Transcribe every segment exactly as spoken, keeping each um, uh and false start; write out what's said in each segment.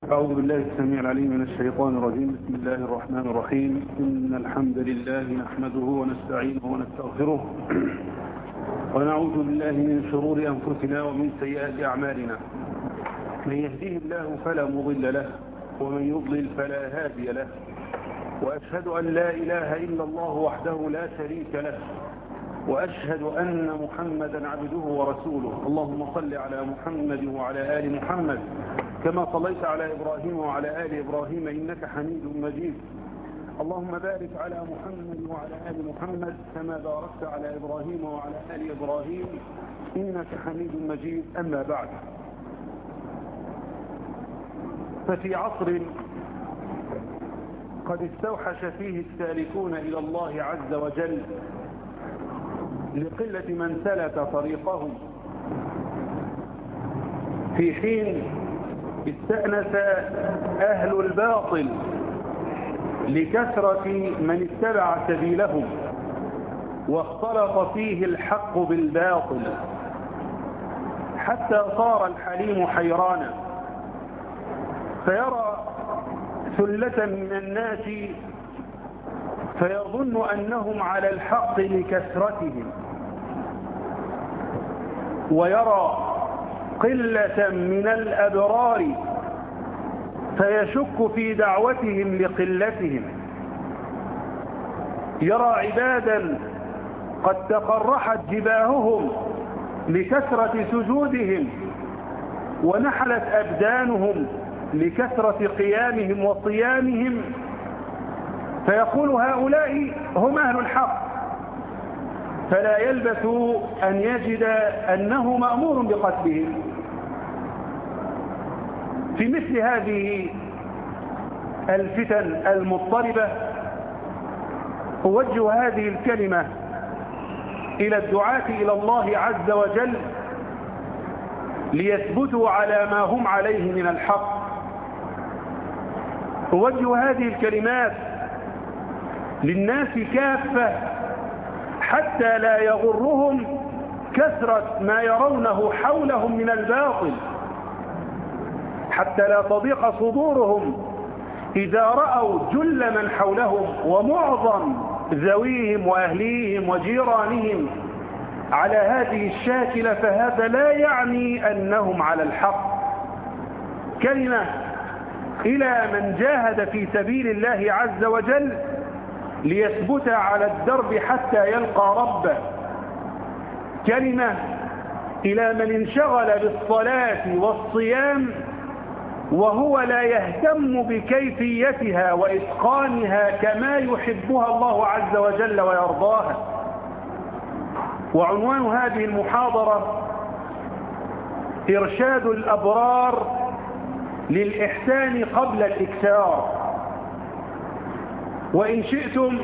أعوذ بالله السميع العليم من الشيطان الرجيم. بسم الله الرحمن الرحيم. إن الحمد لله نحمده ونستعينه ونستغفره ونعوذ بالله من شرور أنفسنا ومن سيئات أعمالنا. من يهديه الله فلا مضل له ومن يضلل فلا هادي له، وأشهد أن لا إله إلا الله وحده لا شريك له، وأشهد أن محمدا عبده ورسوله. اللهم صل على محمد وعلى آل محمد كما صليت على إبراهيم وعلى آل إبراهيم إنك حميد مجيد. اللهم بارك على محمد وعلى آل محمد كما باركت على إبراهيم وعلى آل إبراهيم إنك حميد مجيد. أما بعد، ففي عصر قد استوحش فيه السالكون إلى الله عز وجل لقلة من سلك طريقهم، في حين استأنس أهل الباطل لكثرة من اتبع سبيلهم، واختلط فيه الحق بالباطل حتى صار الحليم حيرانا، فيرى ثلة من الناس فيظن أنهم على الحق لكثرتهم، ويرى قلة من الأبرار فيشك في دعوتهم لقلتهم، يرى عبادا قد تقرحت جباههم لكثرة سجودهم ونحلت أبدانهم لكثرة قيامهم وصيامهم، فيقول هؤلاء هم أهل الحق، فلا يلبث أن يجد أنه مأمور بقتلهم. في مثل هذه الفتن المضطربة أوجه هذه الكلمة إلى الدعاة إلى الله عز وجل ليثبتوا على ما هم عليه من الحق. أوجه هذه الكلمات للناس كافة حتى لا يغرهم كثرة ما يرونه حولهم من الباطل، حتى لا تضيق صدورهم إذا رأوا جل من حولهم ومعظم ذويهم وأهليهم وجيرانهم على هذه الشاكلة، فهذا لا يعني أنهم على الحق. كلمة إلى من جاهد في سبيل الله عز وجل ليثبت على الدرب حتى يلقى ربه. كلمة إلى من انشغل بالصلاة والصيام وهو لا يهتم بكيفيتها وإتقانها كما يحبها الله عز وجل ويرضاها. وعنوان هذه المحاضرة إرشاد الأبرار للإحسان قبل الإكثار. وإن شئتم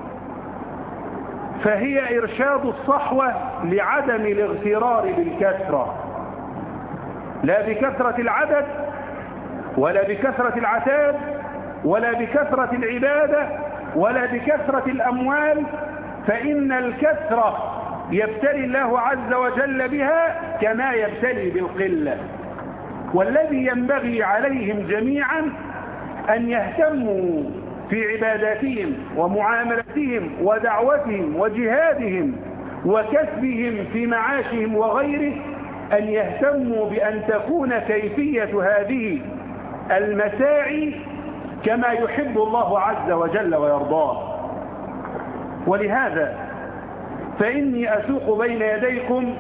فهي إرشاد الصحوة لعدم الاغترار بالكثرة، لا بكثرة العدد ولا بكثرة العتاد ولا بكثرة العبادة ولا بكثرة الأموال، فإن الكثرة يبتلي الله عز وجل بها كما يبتلي بالقلة. والذي ينبغي عليهم جميعا أن يهتموا في عباداتهم ومعاملتهم ودعوتهم وجهادهم وكسبهم في معاشهم وغيره، أن يهتموا بأن تكون كيفية هذه المساعي كما يحب الله عز وجل ويرضاه. ولهذا فإني أسوق بين يديكم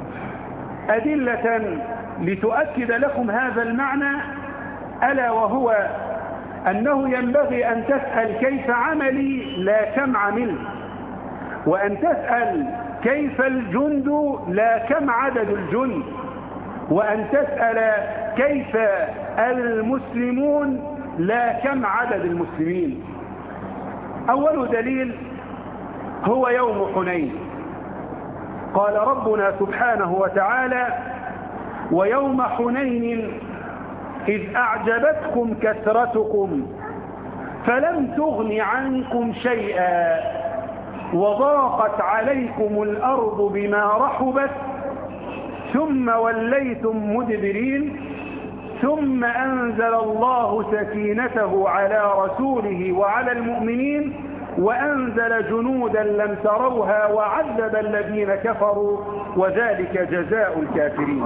أدلة لتؤكد لكم هذا المعنى، ألا وهو أنه ينبغي أن تسأل كيف عملي لا كم عملت، وأن تسأل كيف الجند لا كم عدد الجند، وأن تسأل كيف المسلمون لا كم عدد المسلمين. أول دليل هو يوم حنين. قال ربنا سبحانه وتعالى: ويوم حنين إذ أعجبتكم كثرتكم فلم تغن عنكم شيئا وضاقت عليكم الأرض بما رحبت ثم وليتم مدبرين ثم أنزل الله سكينته على رسوله وعلى المؤمنين وأنزل جنودا لم تروها وعذب الذين كفروا وذلك جزاء الكافرين.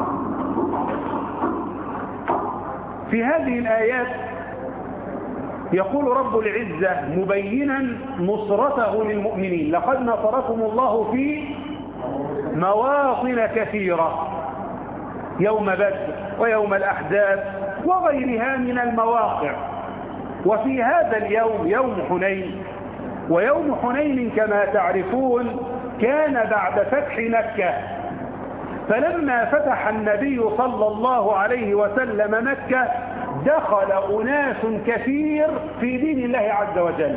في هذه الآيات يقول رب العزة مبينا نصرته للمؤمنين: لقد نصركم الله في مواطن كثيرة، يوم بدر ويوم الأحزاب وغيرها من المواقع. وفي هذا اليوم يوم حنين، ويوم حنين كما تعرفون كان بعد فتح مكة. فلما فتح النبي صلى الله عليه وسلم مكة دخل أناس كثير في دين الله عز وجل،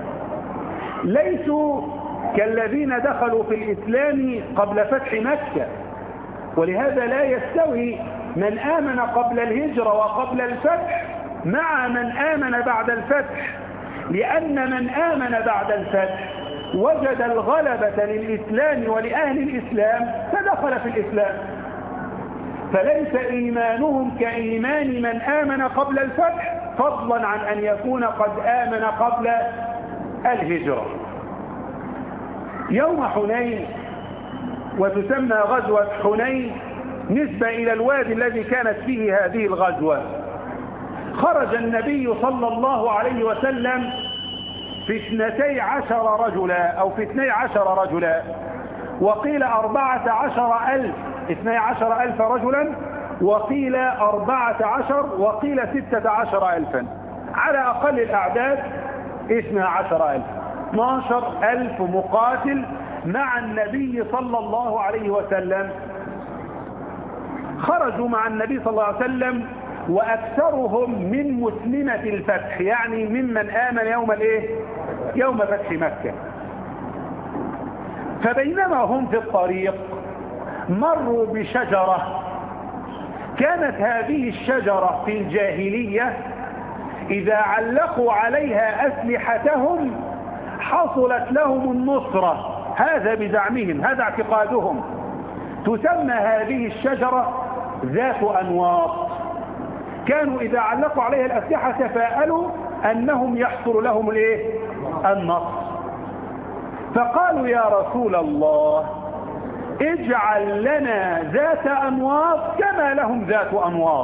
ليسوا كالذين دخلوا في الإسلام قبل فتح مكة. ولهذا لا يستوي من آمن قبل الهجرة وقبل الفتح مع من آمن بعد الفتح، لأن من آمن بعد الفتح وجد الغلبة للإسلام ولأهل الإسلام فدخل في الإسلام، فليس إيمانهم كإيمان من آمن قبل الفتح، فضلا عن أن يكون قد آمن قبل الهجرة. يوم حنين، وتسمى غزوة حنين نسبة إلى الوادي الذي كانت فيه هذه الغزوة، خرج النبي صلى الله عليه وسلم في اثنتي عشر رجلا أو في اثني عشر رجلا، وقيل أربعة عشر ألف، اثني عشر ألف رجلا، وقيل أربعة عشر، وقيل ستة عشر ألفا. على أقل الأعداد اثني عشر ألف، اثني عشر ألف مقاتل مع النبي صلى الله عليه وسلم. خرجوا مع النبي صلى الله عليه وسلم وأكثرهم من مسلمة الفتح، يعني ممن آمن يوم الايه؟ يوم فتح مكة. فبينما هم في الطريق مروا بشجرة، كانت هذه الشجرة في الجاهلية إذا علقوا عليها أسلحتهم حصلت لهم النصرة، هذا بزعمهم، هذا اعتقادهم. تسمى هذه الشجرة ذات أنواط، كانوا إذا علقوا عليها الأسلحة تفاءلوا أنهم يحصل لهم الايه؟ النصر. فقالوا يا رسول الله اجعل لنا ذات أنواط كما لهم ذات أنواط،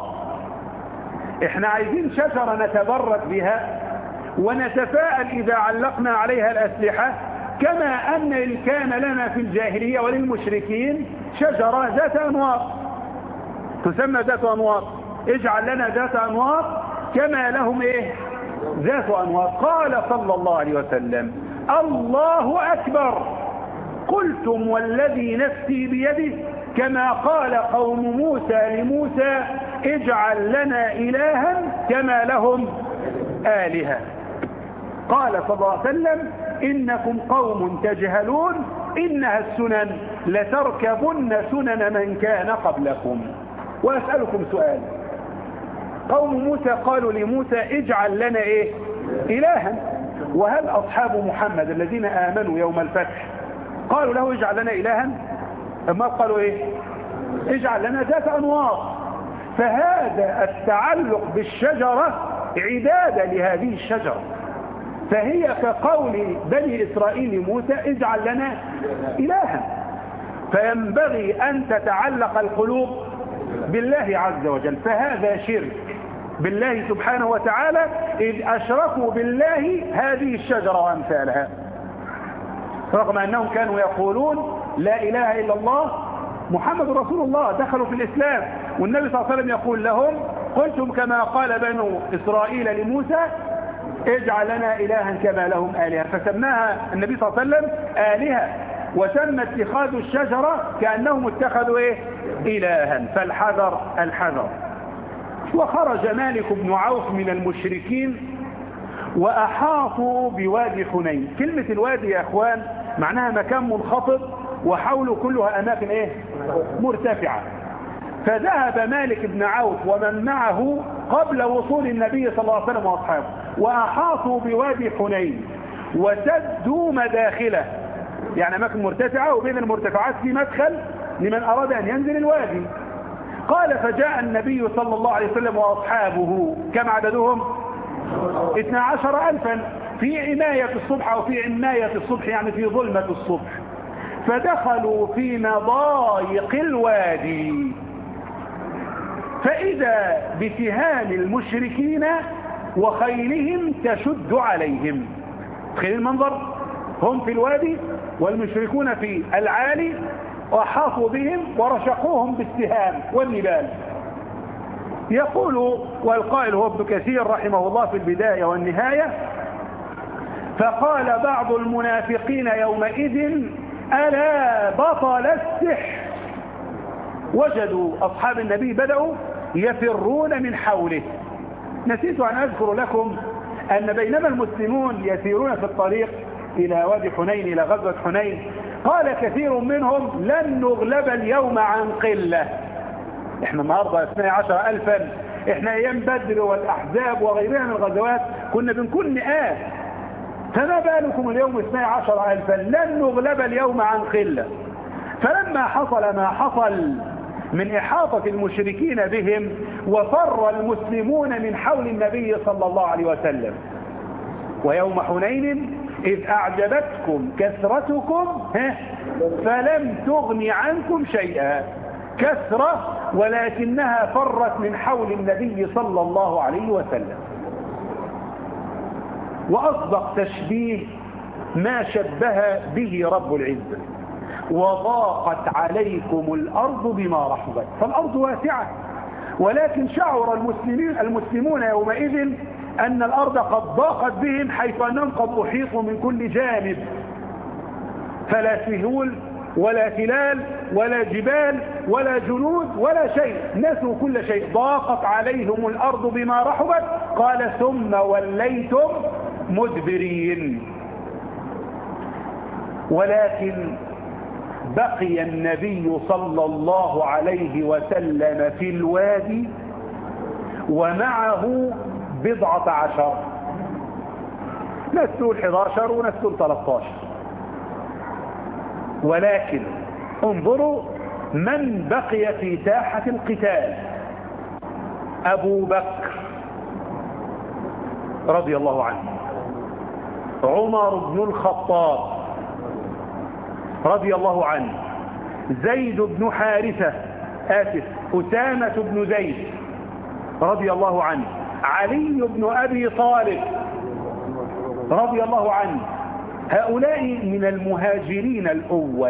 احنا عايزين شجرة نتبرك بها ونتفاءل إذا علقنا عليها الأسلحة كما أن كان لنا في الجاهلية وللمشركين شجرة ذات أنواط تسمى ذات أنواط، اجعل لنا ذات أنواط كما لهم ايه؟ ذات أنواط. قال صلى الله عليه وسلم الله أكبر، قلتم والذي نفسي بيده كما قال قوم موسى لموسى اجعل لنا إلها كما لهم آلهة. قال صلى الله عليه وسلم إنكم قوم تجهلون إنها السنن لتركبن سنن من كان قبلكم. وأسألكم سؤال، قوم موسى قالوا لموسى اجعل لنا ايه؟ إلها، وهل أصحاب محمد الذين آمنوا يوم الفتح قالوا له اجعل لنا إلها؟ أما قالوا ايه؟ اجعل لنا ذات أنواط. فهذا التعلق بالشجرة عدادة لهذه الشجرة، فهي كقول بني إسرائيل لموسى اجعل لنا إلها. فينبغي أن تتعلق القلوب بالله عز وجل، فهذا شرك بالله سبحانه وتعالى إذ أشركوا بالله هذه الشجرة وأمثالها، رغم أنهم كانوا يقولون لا إله إلا الله محمد رسول الله، دخلوا في الإسلام، والنبي صلى الله عليه وسلم يقول لهم قلتم كما قال بنو إسرائيل لموسى اجعل لنا إلها كما لهم آلهة، فسماها النبي صلى الله عليه وسلم آلهة، وسمى اتخاذ الشجرة كأنهم اتخذوا إيه؟ إلها. فالحذر الحذر. وخرج مالك بن عوف من المشركين وأحاطوا بوادي حنين. كلمة الوادي يا أخوان معناها مكان منخفض وحوله كلها أماكن إيه؟ مرتفعة. فذهب مالك بن عوف ومن معه قبل وصول النبي صلى الله عليه وسلم وأصحابه وأحاطوا بوادي حنين وسدوا مداخله، يعني أماكن مرتفعة وبين المرتفعات في مدخل لمن أراد أن ينزل الوادي، قال فجاء النبي صلى الله عليه وسلم وأصحابه، كم عددهم؟ اثنا عشر ألفا في عناية الصبح، أو في عناية الصبح يعني في ظلمة الصبح، فدخلوا في مضايق الوادي، فإذا بسهام المشركين وخيلهم تشد عليهم. تخيل المنظر، هم في الوادي والمشركون في العالي، وحاطوا بهم ورشقوهم بالسهام والنبال. يقول، والقائل هو ابن كثير رحمه الله في البداية والنهاية: فقال بعض المنافقين يومئذ: ألا بطل السحر. وجدوا أصحاب النبي بدأوا يفرون من حوله. نسيت أن أذكر لكم أن بينما المسلمون يسيرون في الطريق إلى وادي حنين، إلى غزوة حنين، قال كثير منهم: لن نغلب اليوم عن قلة. احنا النهاردة اثني عشر ألفا، احنا ايام بدر والأحزاب وغيرها من الغزوات كنا بنكون مئات، فما بالكم اليوم اثني عشر ألفا؟ لن نغلب اليوم عن قلة. فلما حصل ما حصل من إحاطة المشركين بهم، وفر المسلمون من حول النبي صلى الله عليه وسلم. ويوم حنين إذ أعجبتكم كثرتكم فلم تغن عنكم شيئا، كثرة ولكنها فرت من حول النبي صلى الله عليه وسلم. وأصدق تشبيه ما شبه به رب العزة: وضاقت عليكم الأرض بما رحبت. فالأرض واسعة، ولكن شعر المسلمين المسلمون يومئذ أن الأرض قد ضاقت بهم، حيث أنهم قد أحيطوا من كل جانب، فلا سهول ولا تلال ولا جبال ولا جنود ولا شيء، نسوا كل شيء. ضاقت عليهم الأرض بما رحبت، قال: ثم وليتم مدبرين. ولكن بقي النبي صلى الله عليه وسلم في الوادي ومعه بضعة عشر، نسوا الحداشر ونسوا الثلاثة عشر. ولكن انظروا من بقي في ساحة القتال: أبو بكر رضي الله عنه، عمر بن الخطاب رضي الله عنه، زيد بن حارثة آسف أسامة بن زيد رضي الله عنه، علي بن أبي طالب رضي الله عنه. هؤلاء من المهاجرين الأول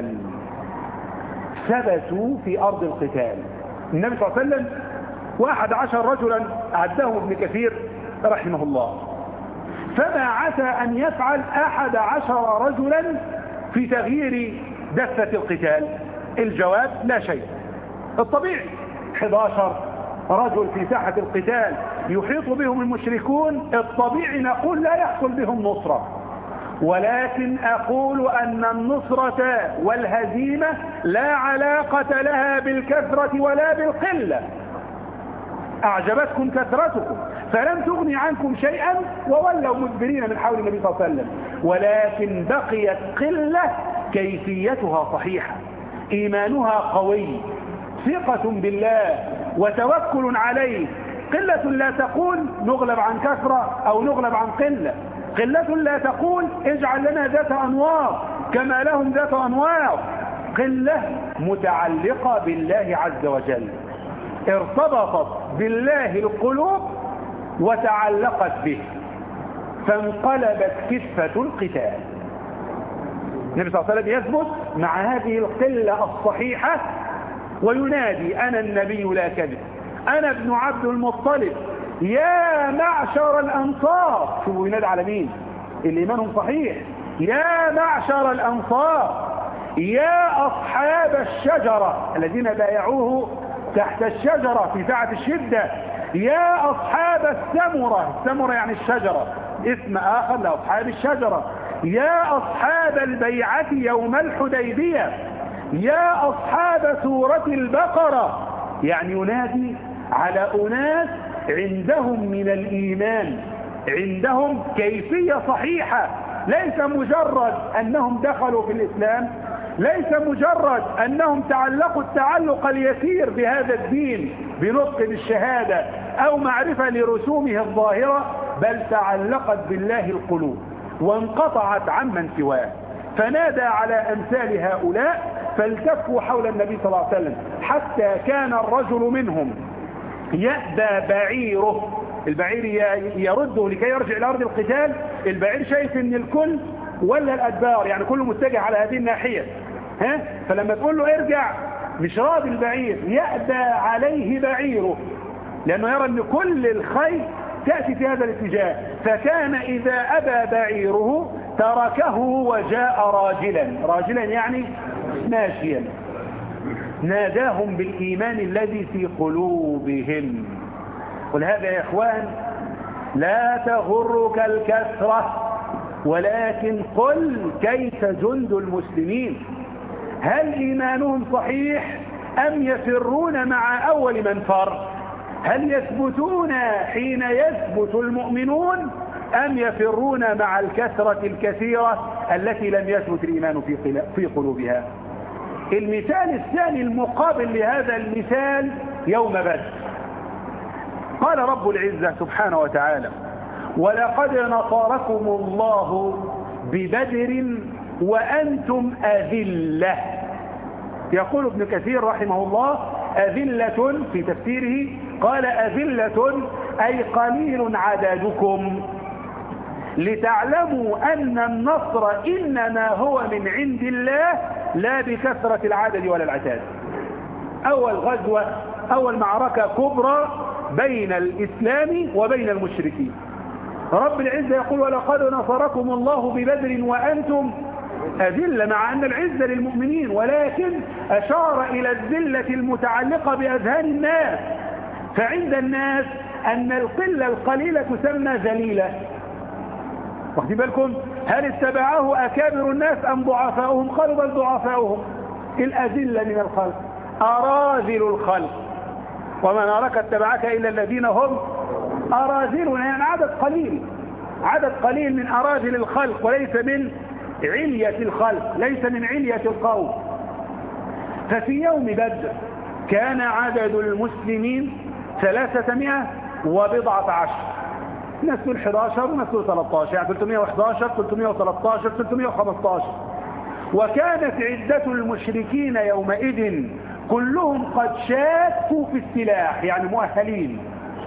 ثبتوا في أرض القتال. النبي صلى الله عليه وسلم واحد عشر رجلا أعدهم ابن كثير رحمه الله، فما عسى أن يفعل أحد عشر رجلا في تغيير دفة القتال؟ الجواب: لا شيء. الطبيعي احد عشر رجل في ساحة القتال يحيط بهم المشركون، الطبيعي نقول لا يحصل بهم نصرة. ولكن أقول أن النصرة والهزيمة لا علاقة لها بالكثرة ولا بالقلة. أعجبتكم كثرتكم فلم تغني عنكم شيئا وولوا مدبرين من حول النبي صلى الله عليه وسلم، ولكن بقيت قلة كيفيتها صحيحة، إيمانها قوي، ثقة بالله وتوكل عليه. قلة لا تقول نغلب عن كثرة أو نغلب عن قلة، قلة لا تقول اجعل لنا ذات أنوار كما لهم ذات أنوار. قلة متعلقة بالله عز وجل، ارتبطت بالله القلوب وتعلقت به، فانقلبت كفة القتال. النبي صلى الله عليه وسلم يثبت مع هذه القلة الصحيحة وينادي: أنا النبي لا كذب، أنا ابن عبد المطلب، يا معشر الأنصار. شوفوا ينادي على مين؟ اللي إيمانهم صحيح: يا معشر الأنصار، يا أصحاب الشجرة الذين بايعوه تحت الشجرة في ساعة الشدة، يا أصحاب السمرة، السمرة يعني الشجرة، اسم آخر لأصحاب الشجرة، يا أصحاب البيعة يوم الحديبية، يا أصحاب سورة البقرة. يعني ينادي على أناس عندهم من الإيمان، عندهم كيفية صحيحة، ليس مجرد أنهم دخلوا في الإسلام ليس مجرد أنهم تعلقوا التعلق اليسير بهذا الدين بنطق بالشهادة أو معرفة لرسومه الظاهرة، بل تعلقت بالله القلوب وانقطعت عمن سواه. فنادى على أمثال هؤلاء فالتفوا حول النبي صلى الله عليه وسلم، حتى كان الرجل منهم يأبى بعيره، البعير يرده لكي يرجع إلى أرض القتال. البعير شايف ان الكل ولا الأدبار، يعني كله متجه على هذه الناحية، ها؟ فلما تقول له ارجع مش راضي البعير، يأبى عليه بعيره، لأنه يرى ان كل الخيل تأتي في هذا الاتجاه. فكان إذا أبى بعيره تركه وجاء راجلا، راجلا يعني ماشيا، ناداهم بالإيمان الذي في قلوبهم. ولهذا يا إخوان لا تغرك الكثرة، ولكن قل كيف جند المسلمين، هل إيمانهم صحيح أم يفرون مع أول من فر؟ هل يثبتون حين يثبت المؤمنون أم يفرون مع الكثرة الكثيرة التي لم يثبت الإيمان في قلوبها؟ المثال الثاني المقابل لهذا المثال يوم بدر، قال رب العزة سبحانه وتعالى: ولقد نصركم الله ببدر وأنتم أذلة. يقول ابن كثير رحمه الله: أذلة في تفسيره قال أذلة أي قليل عددكم، لتعلموا أن النصر إنما هو من عند الله لا بكثرة العدد ولا العتاد. أول غزوة، أول معركة كبرى بين الإسلام وبين المشركين، رب العزة يقول: ولقد نصركم الله ببدر وأنتم أذلة، مع أن العزة للمؤمنين، ولكن أشار إلى الذلة المتعلقة بأذهان الناس. فعند الناس أن القلة القليلة تسمى ذليلة. واخدين بالكم؟ هل اتبعه أكابر الناس أم ضعفاؤهم؟ قالوا بل ضعفاؤهم. الأذلة من الخلق، أراذل الخلق، وما نراك اتبعك إلا الذين هم أراذلنا، يعني عدد قليل، عدد قليل من أراذل الخلق، وليس من علية الخلق، ليس من علية القوم. ففي يوم بدر كان عدد المسلمين ثلاثمائة وبضعة عشر، ناس تقول أحد عشر وناس تقول ثلاثة عشر، يعني ثلاثمائة وأحد عشر ثلاثمائة وثلاثة عشر ثلاثمائة وخمسة عشر. وكانت عدة المشركين يومئذ كلهم قد شاكوا في السلاح، يعني مؤهلين،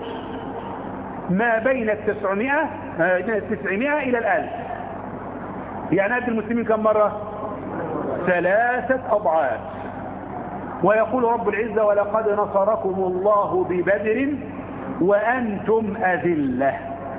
ما بين التسعمائة التسعمائة إلى الألف. يعني عدد المسلمين كم مرة؟ ثلاثة أضعاف. ويقول رب العزة: ولقد نصركم الله ببدر وأنتم أذلة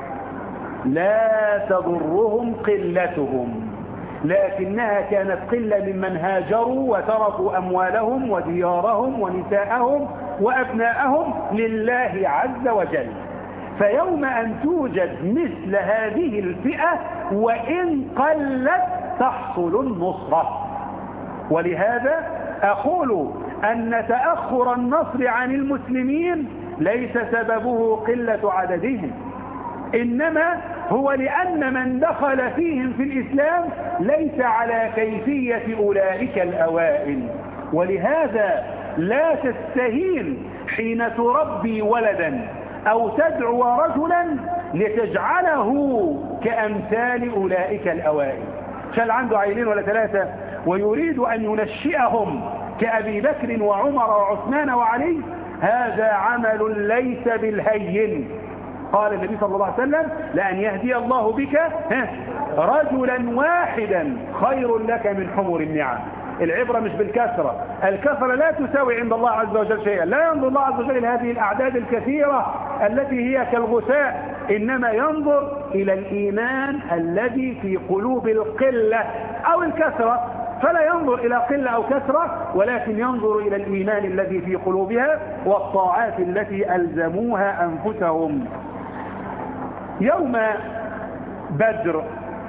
لا تضرهم قلتهم، لكنها كانت قلة ممن هاجروا وتركوا أموالهم وديارهم ونساءهم وأبناءهم لله عز وجل. فيوم أن توجد مثل هذه الفئة وإن قلت تحصل النصرة. ولهذا أقول أن تأخر النصر عن المسلمين ليس سببه قلة عددهم، إنما هو لأن من دخل فيهم في الإسلام ليس على كيفية أولئك الأوائل. ولهذا لا تستهين حين تربي ولدا أو تدعو رجلا لتجعله كأمثال أولئك الأوائل. شال عنده عيلين ولا ثلاثة ويريد أن ينشئهم كأبي بكر وعمر وعثمان وعلي، هذا عمل ليس بالهين. قال النبي صلى الله عليه وسلم: لأن يهدي الله بك رجلا واحدا خير لك من حمر النعم. العبرة مش بالكثرة، الكثرة لا تساوي عند الله عز وجل شيئا، لا ينظر الله عز وجل إلى هذه الأعداد الكثيرة التي هي كالغثاء، إنما ينظر إلى الإيمان الذي في قلوب القلة أو الكثرة، فلا ينظر إلى قلة أو كثرة، ولكن ينظر إلى الإيمان الذي في قلوبها والطاعات التي ألزموها أنفسهم. يوم بدر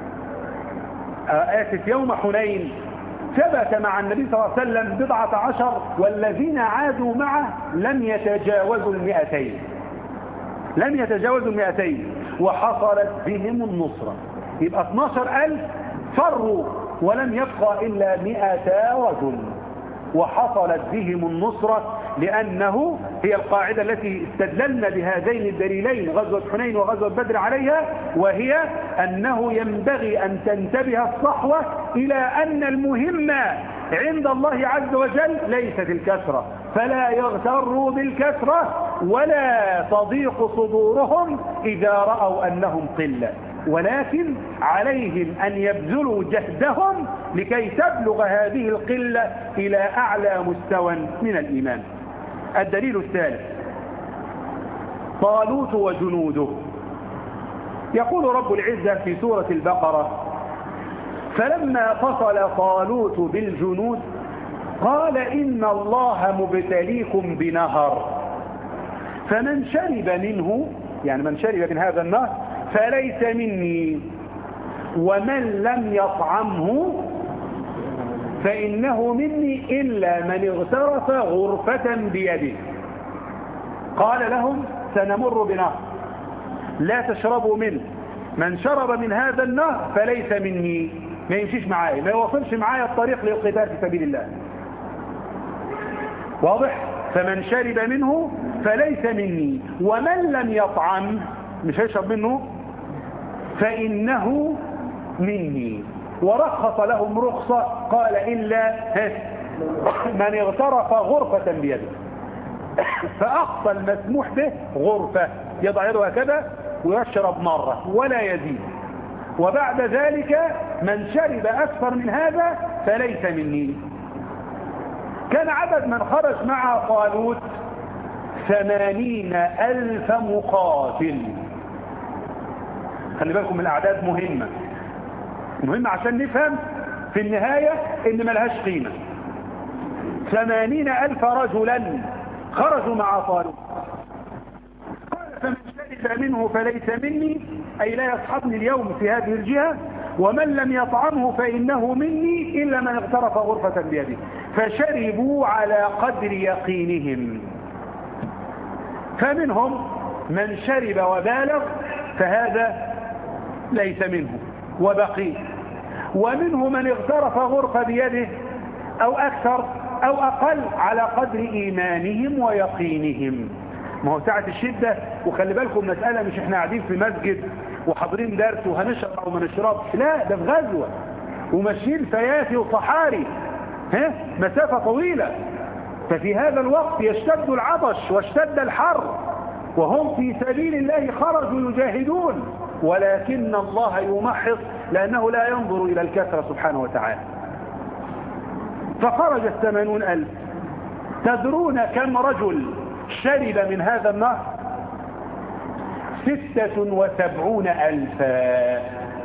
آسف يوم حنين ثبت مع النبي صلى الله عليه وسلم بضعة عشر، والذين عادوا معه لم يتجاوزوا المئتين، لم يتجاوزوا المئتين، وحصلت بهم النصرة. يبقى اثناشر ألف فروا ولم يبقى إلا مئتا رجل، وحصلت بهم النصرة، لأنه هي القاعدة التي استدللنا بهذين الدليلين غزوة حنين وغزوة بدر عليها، وهي أنه ينبغي أن تنتبه الصحوة إلى أن المهمة عند الله عز وجل ليست الكثرة، فلا يغتروا بالكثرة ولا تضيق صدورهم إذا رأوا أنهم قلة، ولكن عليهم أن يبذلوا جهدهم لكي تبلغ هذه القلة إلى أعلى مستوى من الإيمان. الدليل الثالث طالوت وجنوده. يقول رب العزة في سورة البقرة: فلما فصل طالوت بالجنود قال إن الله مبتليكم بنهر فمن شرب منه، يعني من شرب من هذا النهر فليس مني، ومن لم يطعمه فإنه مني إلا من اغترف غرفة بيده. قال لهم: سنمر بنهر لا تشربوا منه، من شرب من هذا النهر فليس مني، ما يمشيش معايا، ما يوصلش معايا الطريق للقتال في سبيل الله. واضح؟ فمن شرب منه فليس مني، ومن لم يطعم، مش هيشرب منه، فإنه مني. ورخص لهم رخصة، قال إلا من اغترف غرفة بيده، فأقصى المسموح به غرفة، يضع يده هكذا ويشرب مرة ولا يزيد، وبعد ذلك من شرب أكثر من هذا فليس مني. كان عدد من خرج مع طالوت ثمانين ألف مقاتل. خلي بالكم من الأعداد مهمة مهمة عشان نفهم في النهاية إن ملهاش قيمة. ثمانين ألف رجلا خرجوا مع طالوت، قال: فمن شرب منه فليس مني، أي لا يصحبني اليوم في هذه الجهة، ومن لم يطعمه فإنه مني إلا من اغترف غرفة بيده. فشربوا على قدر يقينهم، فمنهم من شرب وبالغ فهذا ليس منه وبقي، ومنه من اغترف غرفة بيده أو أكثر أو أقل على قدر إيمانهم ويقينهم. ما هو ساعة الشدة، وخلي بالكم مسألة مش احنا قاعدين في مسجد وحاضرين درس وهنشرب أو ما نشربش، لا، ده في غزوة وماشيين فيافي وصحاري، ها مسافة طويلة، ففي هذا الوقت يشتد العطش واشتد الحر، وهم في سبيل الله خرجوا يجاهدون، ولكن الله يمحص لأنه لا ينظر إلى الكثرة سبحانه وتعالى. فخرج الثمانون ألف. تدرون كم رجل شرب من هذا النهر؟ ستة وسبعون ألفا.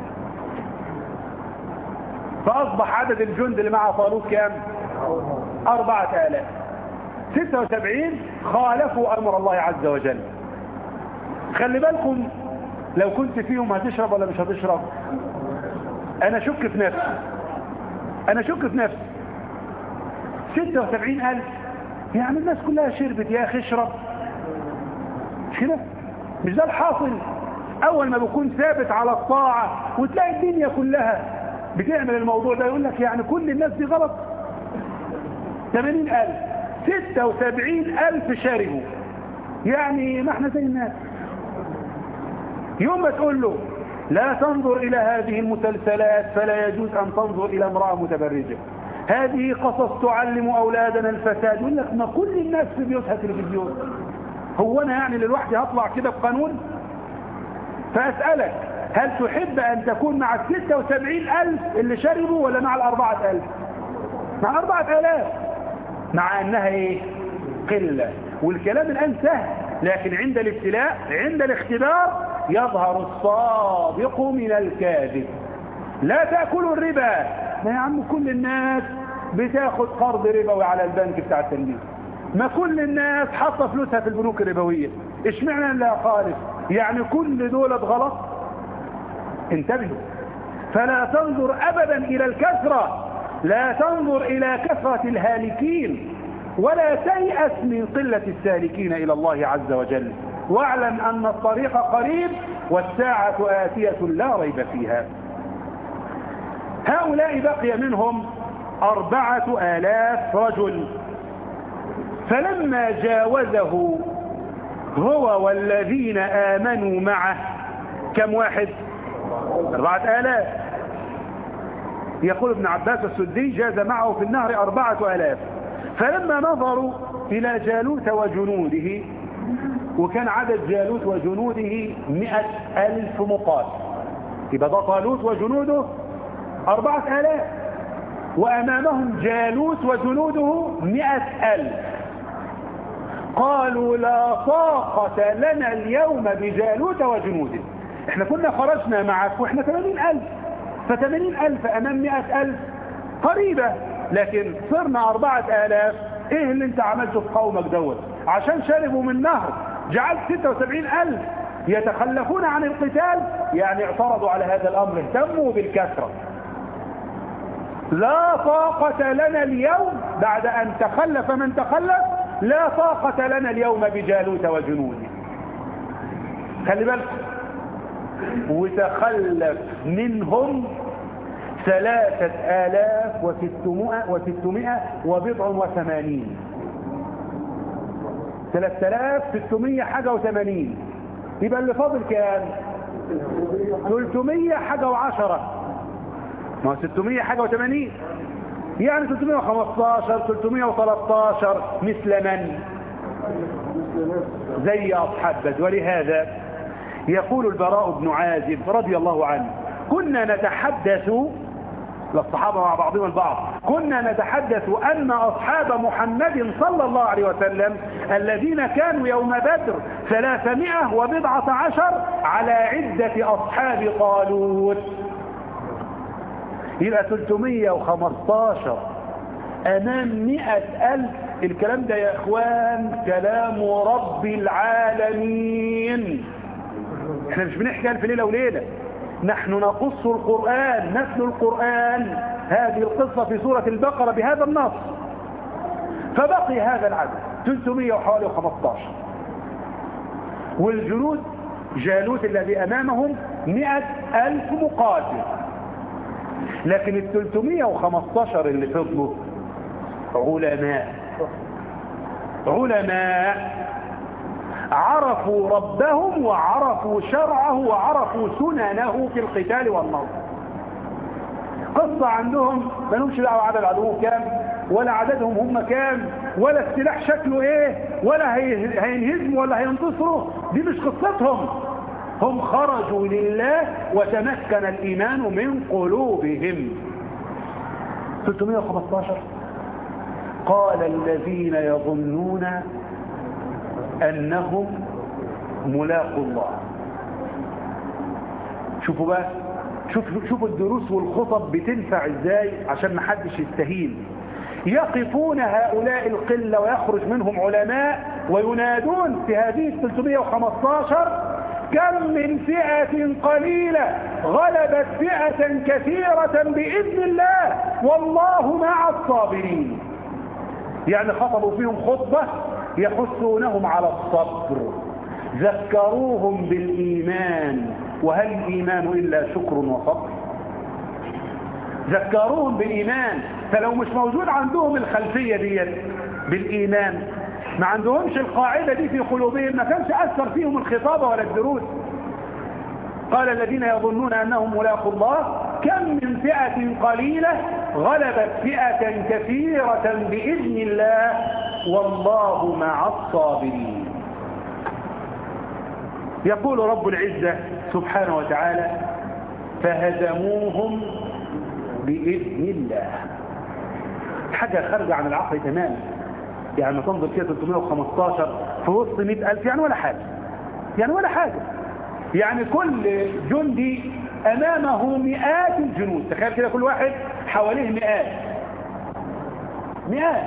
فأصبح عدد الجند اللي مع طالوت كام؟ أربعة آلاف. ستة وسبعين خالفوا أمر الله عز وجل. خلي بالكم لو كنت فيهم هتشرب ولا مش هتشرب؟ أنا شك في نفسي أنا شك في نفسي ستة وسبعين ألف، يعني الناس كلها شربت، يا أخي اشرب. مش كده؟ مش ده الحاصل؟ أول ما بكون ثابت على الطاعة وتلاقي الدنيا كلها بتعمل الموضوع ده، يقول لك يعني كل الناس دي غلط. ثمانين ألف، ستة وسبعين ألف شربوا، يعني ما احنا زي الناس. يوم ما تقول له لا تنظر إلى هذه المسلسلات فلا يجوز أن تنظر إلى امرأة متبرجة، هذه قصص تعلم أولادنا الفساد، يقول لك ما كل الناس في بيوتها تلفزيون، هو أنا يعني للوحدي هطلع كده بقانون؟ فأسألك، هل تحب أن تكون مع الستة وسبعين ألف اللي شربوا ولا مع الأربعة ألف؟ مع الأربعة ألاف، مع أنها إيه؟ قلة. والكلام الآن سهل، لكن عند الابتلاء عند الاختبار يظهر الصادق من الكاذب. لا تأكلوا الربا، ما يا عم كل الناس بتاخد قرض ربوي على البنك بتاع التلميذ، ما كل الناس حاطه فلوسها في البنوك الربوية، اشمعنى لا خالص؟ يعني كل دولة غلط؟ انتبهوا، فلا تنظر أبدا إلى الكثرة، لا تنظر إلى كثرة الهالكين، ولا تيأس من قلة السالكين إلى الله عز وجل، واعلم أن الطريق قريب والساعة آتية لا ريب فيها. هؤلاء بقي منهم أربعة آلاف رجل. فلما جاوزه هو والذين آمنوا معه كم واحد؟ أربعة آلاف. يقول ابن عباس السدي جاز معه في النهر أربعة آلاف. فلما نظروا إلى جالوت وجنوده، وكان عدد جالوت وجنوده مئة ألف مقاتل، يبقى ده طالوت وجنوده أربعة آلاف، وأمامهم جالوت وجنوده مئة ألف. قالوا لا طاقة لنا اليوم بجالوت وجنوده. احنا كنا خرجنا معك واحنا ثمانين ألف، فثمانين ألف أمام مئة ألف قريبة، لكن صرنا أربعة آلاف. ايه اللي انت عملته في قومك دوت؟ عشان شربوا من نهر جعلت ستة وسبعين ألف يتخلفون عن القتال، يعني اعترضوا على هذا الأمر، اهتموا بالكثرة. لا طاقة لنا اليوم بعد أن تخلف من تخلف، لا طاقة لنا اليوم بجالوت وجنوده. خلي بالك، وتخلف منهم ثلاثة آلاف وستمائة وبضع وثمانين. ثلاثة آلاف وستمائة حاجة وثمانين، يبقى اللي فاضل كام؟ ثلاثمائة حاجة وعشرة. ما هو ستمائة حاجة وثمانين، يعني ثلاثمائة وخمسة عشر ثلاثمائة وثلاثة عشر مثل من؟ زي أصحاب بدر. ولهذا يقول البراء بن عازب رضي الله عنه: كنا نتحدث، للصحابة مع بعضهم البعض، كنا نتحدث أن أصحاب محمد صلى الله عليه وسلم الذين كانوا يوم بدر ثلاثمائة وبضعة عشر على عدة أصحاب طالوت، يبقى ثلاثمائة وخمسة عشر أمام مئة ألف. الكلام ده يا إخوان كلام رب العالمين. احنا مش بنحكي ألف ليلة وليلة، نحن نقص القرآن، نتلو القرآن، هذه القصة في سورة البقرة بهذا النص. فبقي هذا العدد ثلاثمائة وحوالي وخمسة عشر، والجنود جالوت الذي أمامهم مئة ألف مقاتل. لكن ال ثلاثمائة وخمسة عشر اللي فضلوا علماء، علماء عرفوا ربهم وعرفوا شرعه وعرفوا سننه في القتال والنصر. قصة عندهم ما لهمش دعوة عدد العدو كام، ولا عددهم هم كام، ولا السلاح شكله ايه، ولا هينهزموا ولا هينتصروا، دي مش قصتهم. هم خرجوا لله وتمكن الإيمان من قلوبهم. ثلاثمائة وخمسة عشر. قال الذين يظنون أنهم ملاقوا الله. شوفوا بقى، شوفوا شوفوا الدروس والخطب بتنفع ازاي عشان ما حدش يستهين. يقفون هؤلاء القلة ويخرج منهم علماء وينادون في هذه ثلاثمائة وخمسة عشر: كم من فئة قليلة غلبت فئة كثيرة بإذن الله والله مع الصابرين. يعني خطبوا فيهم خطبة يحثونهم على الصبر، ذكروهم بالإيمان، وهل الإيمان إلا شكر وصبر؟ ذكروهم بالإيمان. فلو مش موجود عندهم الخلفية دي بالإيمان، ما عندهمش القاعدة دي في قلوبهم، ما كانش أثر فيهم الخطابة ولا الدروس. قال الذين يظنون أنهم ملاقوا الله: كم من فئة قليلة غلبت فئة كثيرة بإذن الله والله مع الصابرين. يقول رب العزة سبحانه وتعالى: فهزموهم بإذن الله. حاجة خارجة عن العقل تماما. يعني ما تنظر كده ثلاثمائة وخمسة عشر في وسط مئة ألف، يعني ولا حاجة، يعني ولا حاجة. يعني كل جندي أمامه مئات الجنود. تخيل كده كل واحد حواليه مئات مئات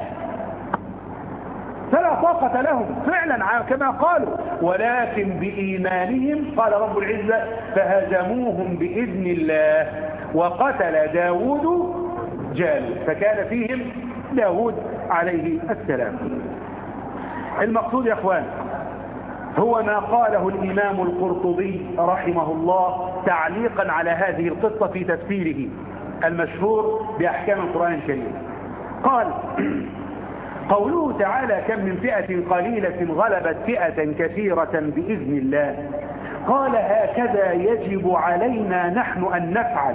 فلا طاقة لهم فعلا كما قالوا، ولكن بإيمانهم. قال رب العزة: فهزموهم بإذن الله وقتل داود جالوت، فكان فيهم داود عليه السلام. المقصود يا اخوان هو ما قاله الإمام القرطبي رحمه الله تعليقا على هذه القصة في تفسيره. المشهور بأحكام القرآن الكريم. قال قوله تعالى كم من فئة قليلة غلبت فئة كثيرة بإذن الله، قال هكذا يجب علينا نحن أن نفعل،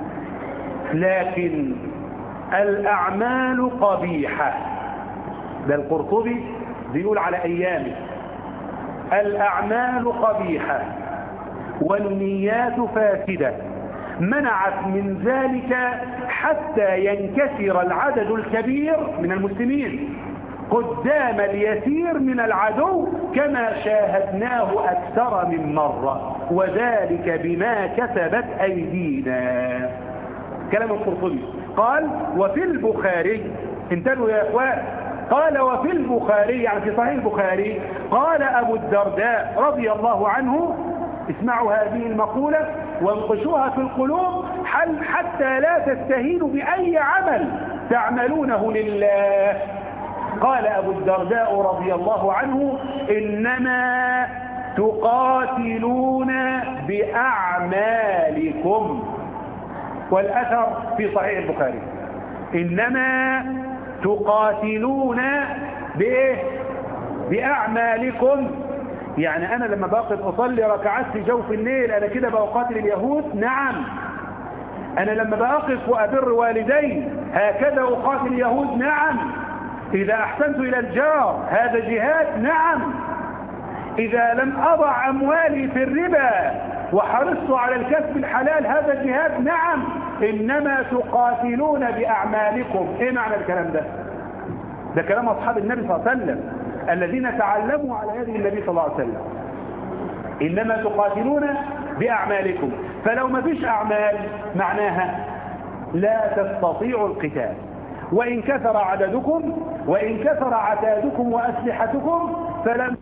لكن الأعمال قبيحة. ده القرطبي بيقول على أيامه الأعمال قبيحة والنيات فاسدة، منعت من ذلك حتى ينكسر العدد الكبير من المسلمين قدام اليسير من العدو كما شاهدناه أكثر من مرة، وذلك بما كسبت أيدينا. كلام القرطبي. قال وفي البخاري، انتبهوا يا اخوان، قال وفي البخاري يعني في صحيح البخاري، قال أبو الدرداء رضي الله عنه، اسمعوا هذه المقولة وانقشوها في القلوب حتى لا تستهينوا بأي عمل تعملونه لله. قال أبو الدرداء رضي الله عنه إنما تقاتلون بأعمالكم، والأثر في صحيح البخاري، إنما تقاتلون بإيه؟ بأعمالكم. يعني أنا لما بقف أصلي ركعات في جوف الليل أنا كده بقاتل اليهود؟ نعم. أنا لما بقف وأبر والدي هكذا أقاتل اليهود؟ نعم. إذا أحسنت إلى الجار هذا جهاد؟ نعم. إذا لم أضع أموالي في الربا وحرصت على الكسب الحلال هذا جهاد؟ نعم. إنما تقاتلون بأعمالكم. إيه معنى الكلام ده؟ ده كلام أصحاب النبي صلى الله عليه وسلم الذين تعلموا على يد النبي صلى الله عليه وسلم. إنما تقاتلون بأعمالكم. فلو ما فيش أعمال معناها لا تستطيعوا القتال، وإن كثر عددكم وإن كثر عتادكم وأسلحتكم فلم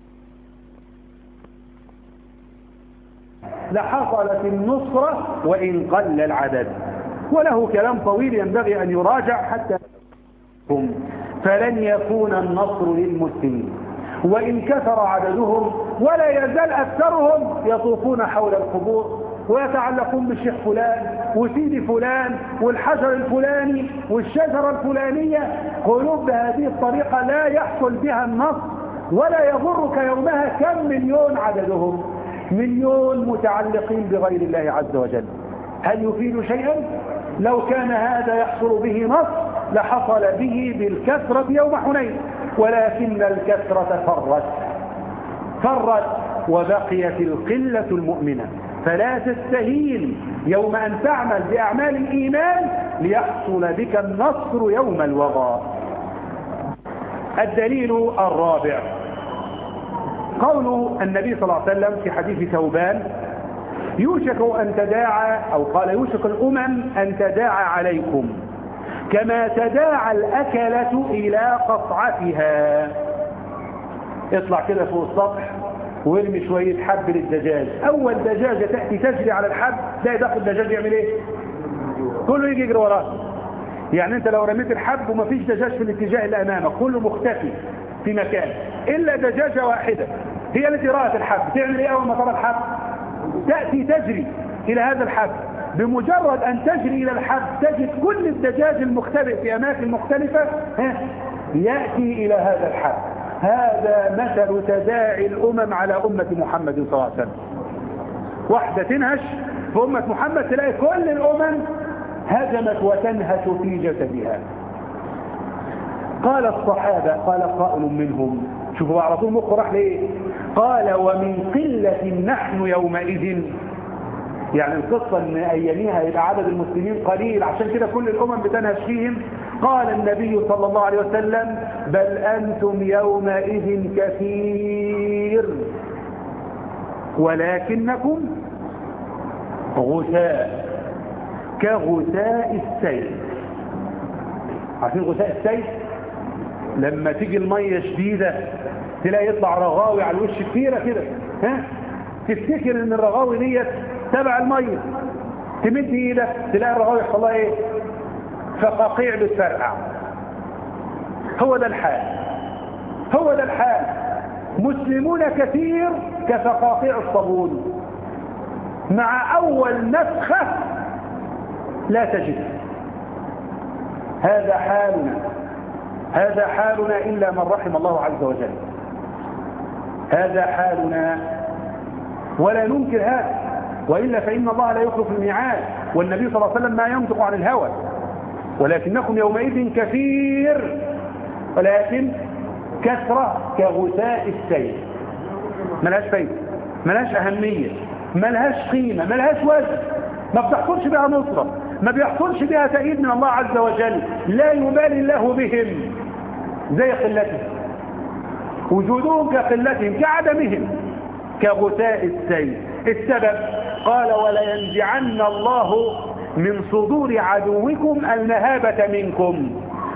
لحصلت النصرة وإن قل العدد. وله كلام طويل ينبغي أن يراجع حتى فلن يكون النصر للمسلمين وإن كثر عددهم، ولا يزال أكثرهم يطوفون حول القبور ويتعلقون بالشيخ فلان وسيدي فلان والحجر الفلاني والشجرة الفلانية. قلوب بهذه الطريقة لا يحصل بها النصر، ولا يضرك يومها كم مليون عددهم، مليون متعلقين بغير الله عز وجل. هل يفيد شيئا؟ لو كان هذا يحصل به نصر لحصل به بالكثرة يوم حنين، ولكن الكثرة فرت فرت وبقيت القلة المؤمنة. فلا تستهين يوم أن تعمل بأعمال الإيمان ليحصل بك النصر يوم الوغى. الدليل الرابع قول النبي صلى الله عليه وسلم في حديث ثوبان يوشك أن تداعى، أو قال يوشك الأمم أن تداعى عليكم كما تداعى الأكلة إلى قطعتها. اطلع كده فوق السطح وارمي شوية حب للدجاج، أول دجاجة تأتي تجري على الحب ده يدخل الدجاج يعمل إيه؟ كله يجي يجري وراه. يعني أنت لو رميت الحب ومفيش دجاج في الاتجاه اللي أمامك، كله مختفي في مكان إلا دجاجة واحدة هي التي رأت الحب، تعمل إيه أول ما ترى الحب؟ تأتي تجري إلى هذا الحب. بمجرد أن تجري إلى الحب تجد كل الدجاج المختبئ في أماكن مختلفة يأتي إلى هذا الحب. هذا مثل تداعي الأمم على أمة محمد صلى الله عليه وسلم. واحدة تنهش في أمة محمد تلاقي كل الأمم هجمت وتنهش في جسدها. قال الصحابة، قال قائل منهم، شوفوا على طول مخه راح ليه؟ قال ومن قلة نحن يومئذ. يعني القصة ان اياميها يبقى عدد المسلمين قليل عشان كده كل الامم بتنهش فيهم. قال النبي صلى الله عليه وسلم بل انتم يومئذ كثير ولكنكم غثاء كغثاء السيل. عارفين غثاء السيل؟ لما تيجي المية شديدة تلاقي يطلع رغاوي على الوش كتيرة كده، ها؟ تفتكر ان الرغاوي ديت تبع المية، تمد ايدك تلاقي الرغاوي يحصل لها ايه؟ فقاقيع بتفرقع. هو ده الحال، هو ده الحال. مسلمون كثير كفقاقيع الصابون، مع اول نفخة لا تجد. هذا حالنا، هذا حالنا إلا من رحم الله عز وجل. هذا حالنا ولا ننكر هذا، وإلا فإن الله لا يخلف الميعاد، والنبي صلى الله عليه وسلم ما ينطق عن الهوى، ولكنكم يومئذ كثير ولكن كثرة كغثاء السيل، ملهاش فايدة، ملهاش أهمية، ملهاش قيمة، ملهاش وزن، ما بتحصلش بها نصرة، ما بيحصلش بها تأييد من الله عز وجل، لا يبالي الله بهم زي قلتهم، وجودهم كقلتهم كعدمهم، كغثاء السيل. السبب قال ولينزعن الله من صدور عدوكم المهابة منكم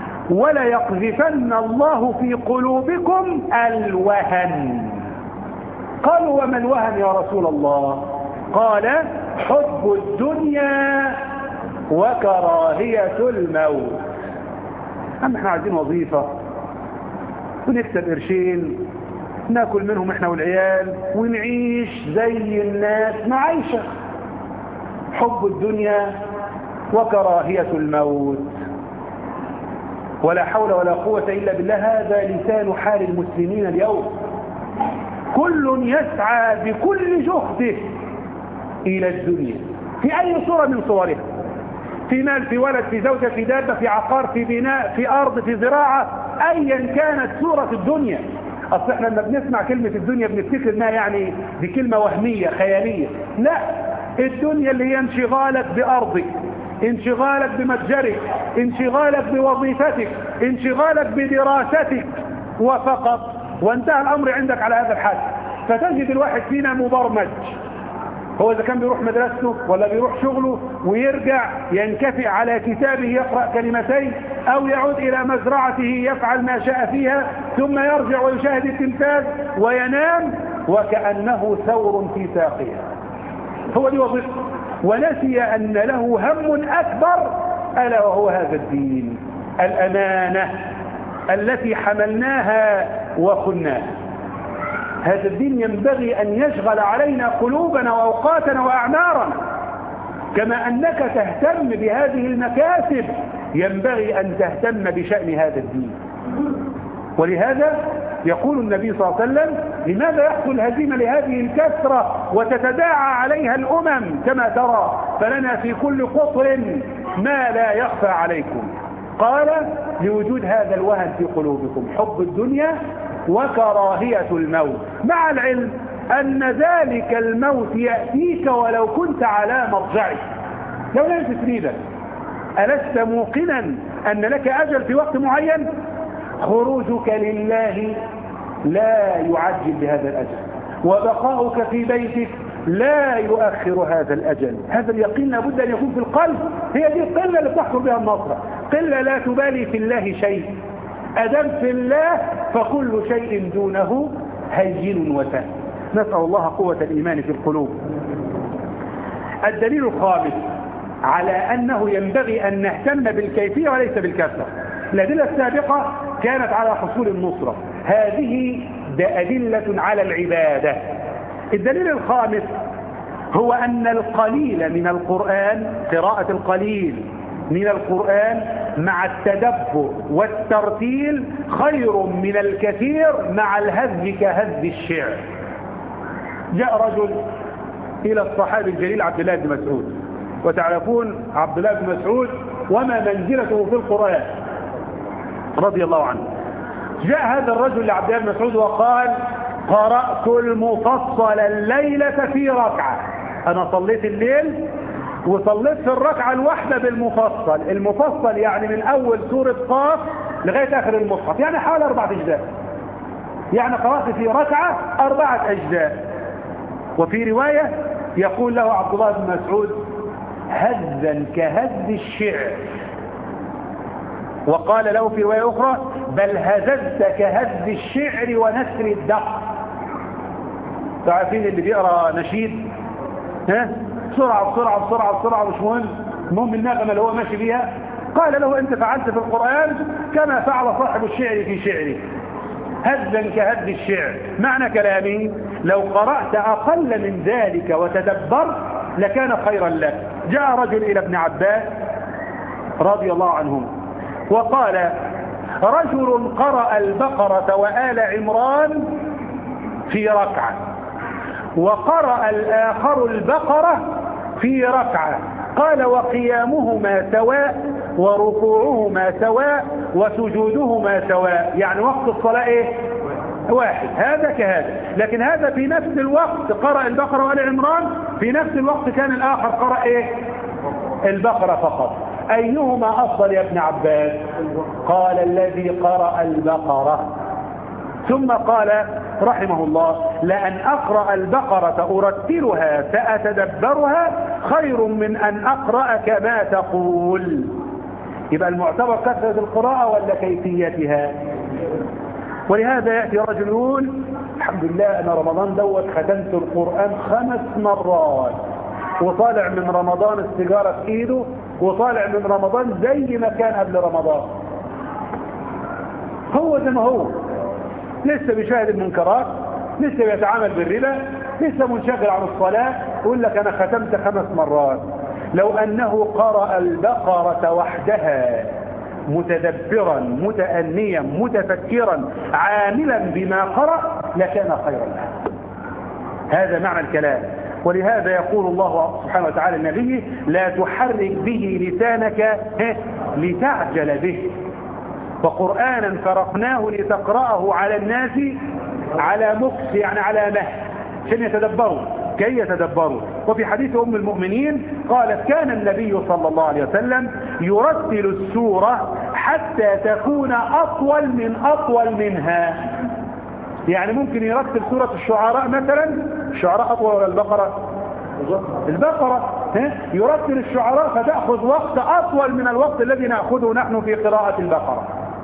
وليقذفن الله في قلوبكم الوهن. قالوا وما الوهن يا رسول الله؟ قال حب الدنيا وكراهية الموت. أما احنا عايزين وظيفة ونكسب قرشين ناكل منهم احنا والعيال ونعيش زي الناس معيشة. حب الدنيا وكراهية الموت. ولا حول ولا قوة إلا بالله. هذا لسان حال المسلمين اليوم، كل يسعى بكل جهده إلى الدنيا في أي صورة من صورها، في مال، في ولد، في زوجة، في دابة، في عقار، في بناء، في أرض، في زراعة، أيا كانت صورة الدنيا. أصل احنا لما بنسمع كلمة الدنيا بنفتكر انها يعني دي كلمة وهمية خيالية. لا، الدنيا اللي هي انشغالك بأرضك، انشغالك بمتجرك، انشغالك بوظيفتك، انشغالك بدراستك وفقط، وانتهى الأمر عندك على هذا الحد. فتجد الواحد فينا مبرمج، هو إذا كان بيروح مدرسته ولا بيروح شغله ويرجع ينكفئ على كتابه يقرأ كلمتين، أو يعود إلى مزرعته يفعل ما شاء فيها، ثم يرجع ويشاهد التلفاز وينام وكأنه ثور في ساقها. هو دي وظيفته، ونسي أن له هم أكبر ألا وهو هذا الدين، الأمانة التي حملناها وخناها. هذا الدين ينبغي أن يشغل علينا قلوبنا وأوقاتنا وأعمارنا، كما أنك تهتم بهذه المكاسب ينبغي أن تهتم بشأن هذا الدين. ولهذا يقول النبي صلى الله عليه وسلم لماذا يحصل الهزيمة لهذه الكثرة وتتداعى عليها الأمم كما ترى، فلنا في كل قطر ما لا يخفى عليكم؟ قال لوجود هذا الوهن في قلوبكم، حب الدنيا وكراهية الموت، مع العلم أن ذلك الموت يأتيك ولو كنت على مضجعك، لو لم تسريبك. ألست موقنا أن لك أجل في وقت معين؟ خروجك لله لا يعجل بهذا الأجل، وبقاؤك في بيتك لا يؤخر هذا الأجل. هذا اليقين لابد أن يكون في القلب. هي دي القلة اللي بتحصل بها النصر، قلة لا تبالي في الله شيء، أدم في الله فكل شيء دونه هين وسهل. نسأل الله قوة الإيمان في القلوب. الدليل الخامس على أنه ينبغي أن نهتم بالكيفية وليس بالكثرة. الأدلة السابقة كانت على حصول النصرة، هذه أدلة على العبادة. الدليل الخامس هو أن القليل من القرآن، قراءة القليل من القرآن مع التدبر والترتيل خير من الكثير مع الهز كهز الشعر. جاء رجل إلى الصحابي الجليل عبد الله بن مسعود، وتعرفون عبد الله بن مسعود وما منزلته في القرآن رضي الله عنه. جاء هذا الرجل لعبد الله بن مسعود وقال قرأت المفصل الليلة في ركعة، أنا صليت الليل وصليت في الركعة الواحدة بالمفصل. المفصل يعني من أول سورة قاف لغاية آخر المصحف، يعني حوالي أربعة أجزاء، يعني قرأت في ركعة أربعة أجزاء. وفي رواية يقول له عبد الله بن مسعود هزا كهز الشعر، وقال له في رواية أخرى بل هززت كهز الشعر ونسر الدق. تعرفين اللي بيقرأ نشيد ها بسرعة بسرعة بسرعة بسرعة مش مهم، المهم النغمة اللي هو ماشي بيها. قال له أنت فعلت في القرآن كما فعل صاحب الشعر في شعره، هزا كهز الشعر. معنى كلامي لو قرأت أقل من ذلك وتدبرت لكان خيرا لك، جاء رجل إلى ابن عباس رضي الله عنهم وقال: رجل قرأ البقرة وآل عمران في ركعة، وقرأ الآخر البقرة في ركعة، قال: وقيامهما سواء وركوعهما سواء وسجودهما سواء، يعني وقت الصلاة ايه؟ واحد، هذا كهذا. لكن هذا في نفس الوقت قرأ البقرة وآل عمران، في نفس الوقت كان الآخر قرأ ايه؟ البقرة فقط. أيهما أفضل يا ابن عباس؟ قال: الذي قرأ البقرة. ثم قال رحمه الله: لأن أقرأ البقرة أرتلها فأتدبرها خير من أن أقرأ كما تقول. يبقى المعتبر كثرة القراءة ولا كيفيتها؟ ولهذا يأتي رجل يقول: الحمد لله أنا رمضان دوت ختمت القرآن خمس مرات، وطالع من رمضان السيجارة في إيده، وطالع من رمضان زي ما كان قبل رمضان، هو زي ما هو، لسه بيشاهد المنكرات، لسه بيتعامل بالربا، لسه منشغل عن الصلاة، يقول لك أنا ختمت خمس مرات. لو أنه قرأ البقرة وحدها متدبرا متأنيا متفكرا عاملا بما قرأ لكان خيرا له. هذا معنى الكلام. ولهذا يقول الله سبحانه وتعالى للنبي: لا تحرك به لسانك لتعجل به، وقرآنا فرقناه لتقرأه على الناس على مكس، يعني على مهل، عشان يتدبروا، كي يتدبروا. وفي حديث أم المؤمنين قالت: كان النبي صلى الله عليه وسلم يرتل السورة حتى تكون أطول من أطول منها. يعني ممكن يرتل سورة الشعراء مثلا، الشعراء أطول ولا البقرة؟ البقرة. يرتل الشعراء فتأخذ وقت أطول من الوقت الذي نأخذه نحن في قراءة البقرة.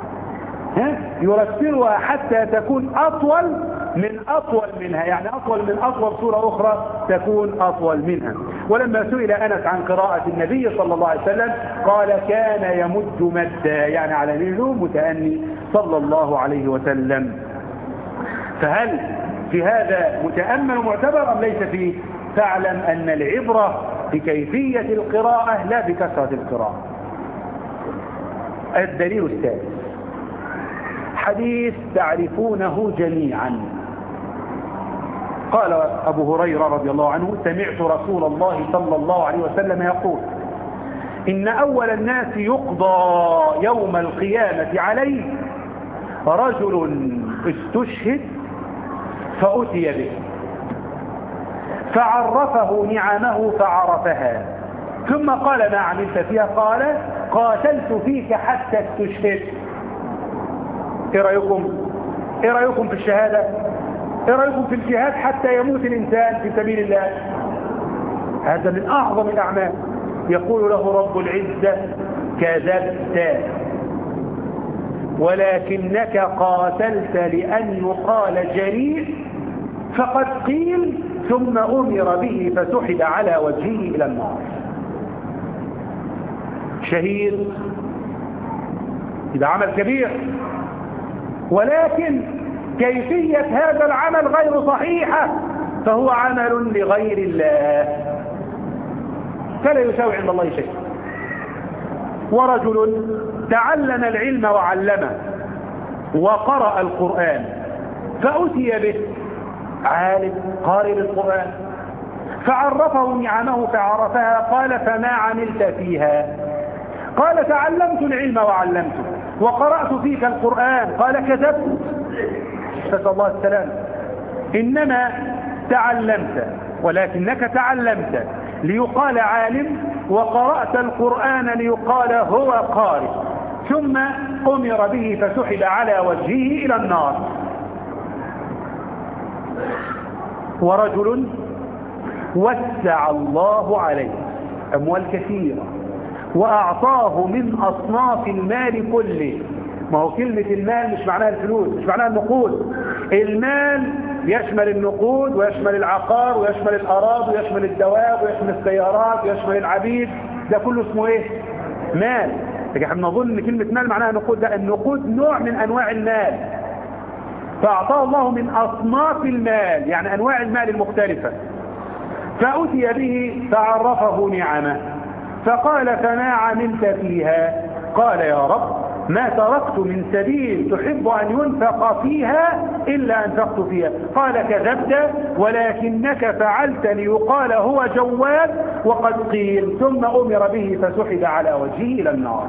يرتلها حتى تكون أطول من أطول منها، يعني أطول من أطول سورة أخرى تكون أطول منها. ولما سئل أنس عن قراءة النبي صلى الله عليه وسلم قال: كان يمد مدا، يعني على نيله متأني صلى الله عليه وسلم. فهل في هذا متأمل معتبر أم ليس فيه؟ فاعلم أن العبرة بكيفية القراءة لا بكثرة القراءة. الدليل الثالث حديث تعرفونه جميعا. قال أبو هريرة رضي الله عنه: سمعت رسول الله صلى الله عليه وسلم يقول: إن أول الناس يقضى يوم القيامة عليه رجل استشهد فأتي به فعرفه نعمه فعرفها، ثم قال: ما عملت فيها؟ قال: قاتلت فيك حتى استشهد. ايه رأيكم؟ ايه رأيكم في الشهادة؟ ايه رأيكم في الجهاد حتى يموت الإنسان في سبيل الله؟ هذا من أعظم الأعمال. يقول له رب العزة: كذبت ولكنك قاتلت لأن يقال جريء، فقد قيل، ثم أمر به فسحب على وجهه إلى النار. شهيد، إذا عمل كبير، ولكن كيفية هذا العمل غير صحيحة، فهو عمل لغير الله، فلا يساوي عند الله شيء. ورجل تعلم العلم وعلمه وقرأ القرآن فأتي به، عالم قارئ القرآن، فعرفه نعمه فعرفها، قال: فما عملت فيها؟ قال: تعلمت العلم وعلمته وقرأت فيك القرآن. قال: كذبت، نسأل الله السلام. إنما تعلمت، ولكنك تعلمت ليقال عالم، وقرأت القرآن ليقال هو قارئ، ثم أمر به فسحب على وجهه إلى النار. ورجل وسع الله عليه أموال كثيرة وأعطاه من أصناف المال كله. ما هو كلمة المال مش معناها الفلوس، مش معناها النقود. المال يشمل النقود ويشمل العقار ويشمل الأراضي ويشمل الدواب ويشمل السيارات ويشمل العبيد، ده كله اسمه ايه؟ مال. لكن احنا نظن ان كلمة مال معناها نقود، ده النقود نوع من أنواع المال، فأعطاه الله من أصناف المال، يعني أنواع المال المختلفة. فأتي به فعرفه نعمه فقال فما عملت فيها؟ قال يا رب ما تركت من سبيل تحب أن ينفق فيها إلا أنفقت فيها. قال كذبت ولكنك فعلت ليقال هو جواد وقد قيل. ثم أمر به فسحب على وجهه إلى النار.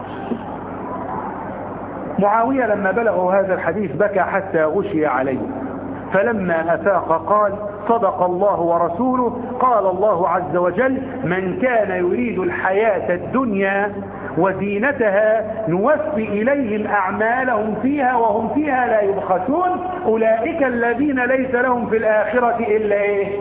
معاوية لما بلغوا هذا الحديث بكى حتى غشي عليه، فلما أفاق قال صدق الله ورسوله. قال الله عز وجل من كان يريد الحياة الدنيا وزينتها نوفي إليهم أعمالهم فيها وهم فيها لا يبخسون أولئك الذين ليس لهم في الآخرة إلا إيه؟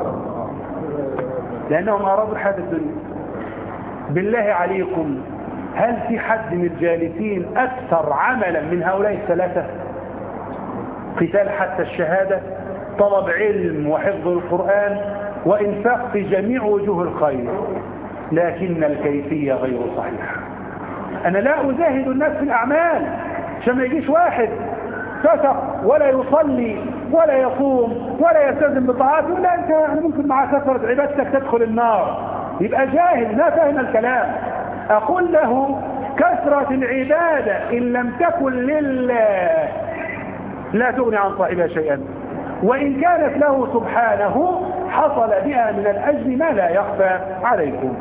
لأنهم أرادوا الحياة الدنيا. بالله عليكم هل في حد من الجالسين أكثر عملا من هؤلاء الثلاثة؟ قتال حتى الشهادة، طلب علم وحفظ القرآن وإنفاق في جميع وجوه الخير، لكن الكيفية غير صحيحة. أنا لا أزاهد الناس في الأعمال عشان ما يجيش واحد فسق ولا يصلي ولا يصوم ولا يلتزم بطاعات يقول لا أنت ممكن مع كثرة عبادتك تدخل النار، يبقى جاهل ما فهم الكلام. أقول له كثرة العبادة إن لم تكن لله لا تغني عن صاحبها شيئا، وإن كانت له سبحانه حصل بها من الأجر ما لا يخفى عليكم.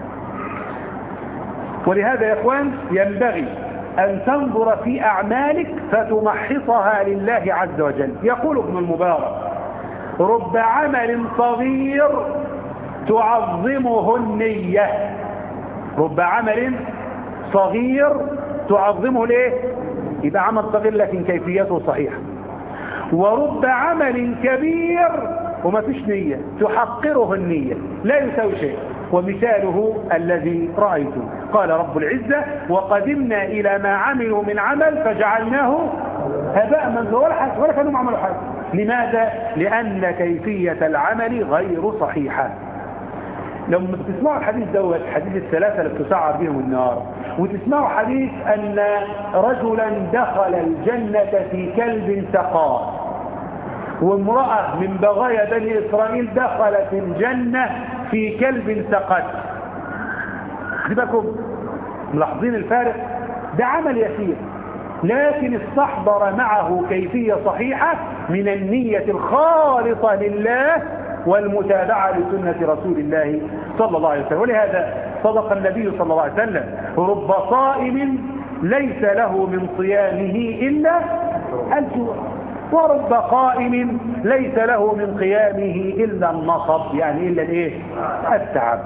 ولهذا يا إخوان ينبغي أن تنظر في أعمالك فتمحصها لله عز وجل. يقول ابن المبارك رب عمل صغير تعظمه النية. رب عمل صغير تعظمه ليه؟ يبقى عمل صغير لكن كيفيته صحيحة. ورب عمل كبير وما فيش نية تحقره النية لا يساوي شيء. ومثاله الذي رأيته قال رب العزة وقدمنا إلى ما عملوا من عمل فجعلناه هباء منثورا ولا كانوا عملوا حاجة. لماذا؟ لأن كيفية العمل غير صحيحة. لما بتسمعوا الحديث دوت حديث الثلاثة اللي بتسعر بهم النار، وتسمعوا حديث أن رجلا دخل الجنة في كلب سقاه، وامرأة من بغايا بني إسرائيل دخلت الجنة في كلب سقت. خذبكم ملاحظين الفارق؟ ده عمل يسير لكن استحضر معه كيفية صحيحة من النية الخالصة لله والمتابعة لسنة رسول الله صلى الله عليه وسلم. ولهذا صدق النبي صلى الله عليه وسلم رب صائم ليس له من صيامه إلا الجوع، ورب قائم ليس له من قيامه إلا النصب، يعني إلا الايه؟ التعب.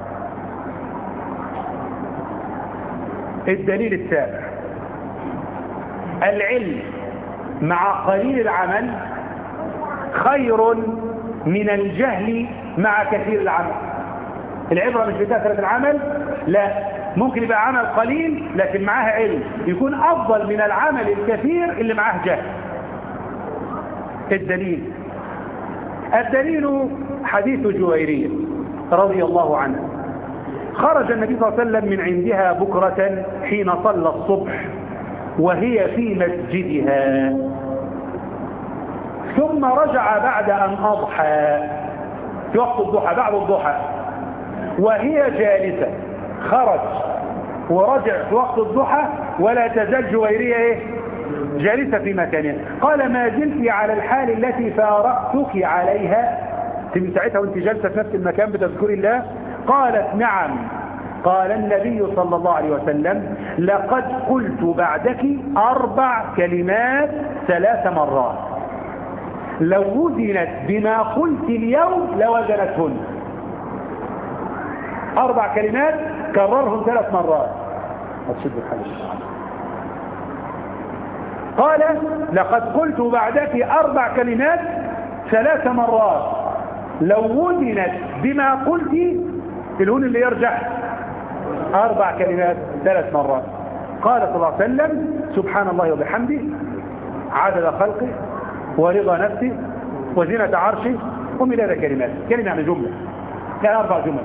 الدليل السابع العلم مع قليل العمل خير من الجهل مع كثير العمل. العبرة مش بكثرة العمل، لا، ممكن يبقى عمل قليل لكن معاه علم يكون أفضل من العمل الكثير اللي معاه جهل. الدليل الدليل حديث جويرية رضي الله عنها. خرج النبي صلى الله عليه وسلم من عندها بكرة حين صلى الصبح وهي في مسجدها، ثم رجع بعد أن أضحى في وقت الضحى بعد الضحى وهي جالسة. خرج ورجع في وقت الضحى ولا تزال جويرية إيه؟ جالسة في مكانها. قال ما زلت على الحال التي فارقتك عليها؟ تبي ساعتها وانت جالسة في نفس المكان بتذكري الله؟ قالت نعم. قال النبي صلى الله عليه وسلم لقد قلت بعدك أربع كلمات ثلاث مرات لو وزنت بما قلت اليوم لوزنتهن. أربع كلمات كررهم ثلاث مرات. أتشد الحديث. قال لقد قلت بعدك أربع كلمات ثلاث مرات لو وزنت بما قلت الهون اللي يرجع أربع كلمات ثلاث مرات. قال صلى الله عليه وسلم سبحان الله وبحمده عدد خلقه ورضا نفسه وزنة عرشه ومداد كلمات. كلمة يعني جملة، كان أربع جمل.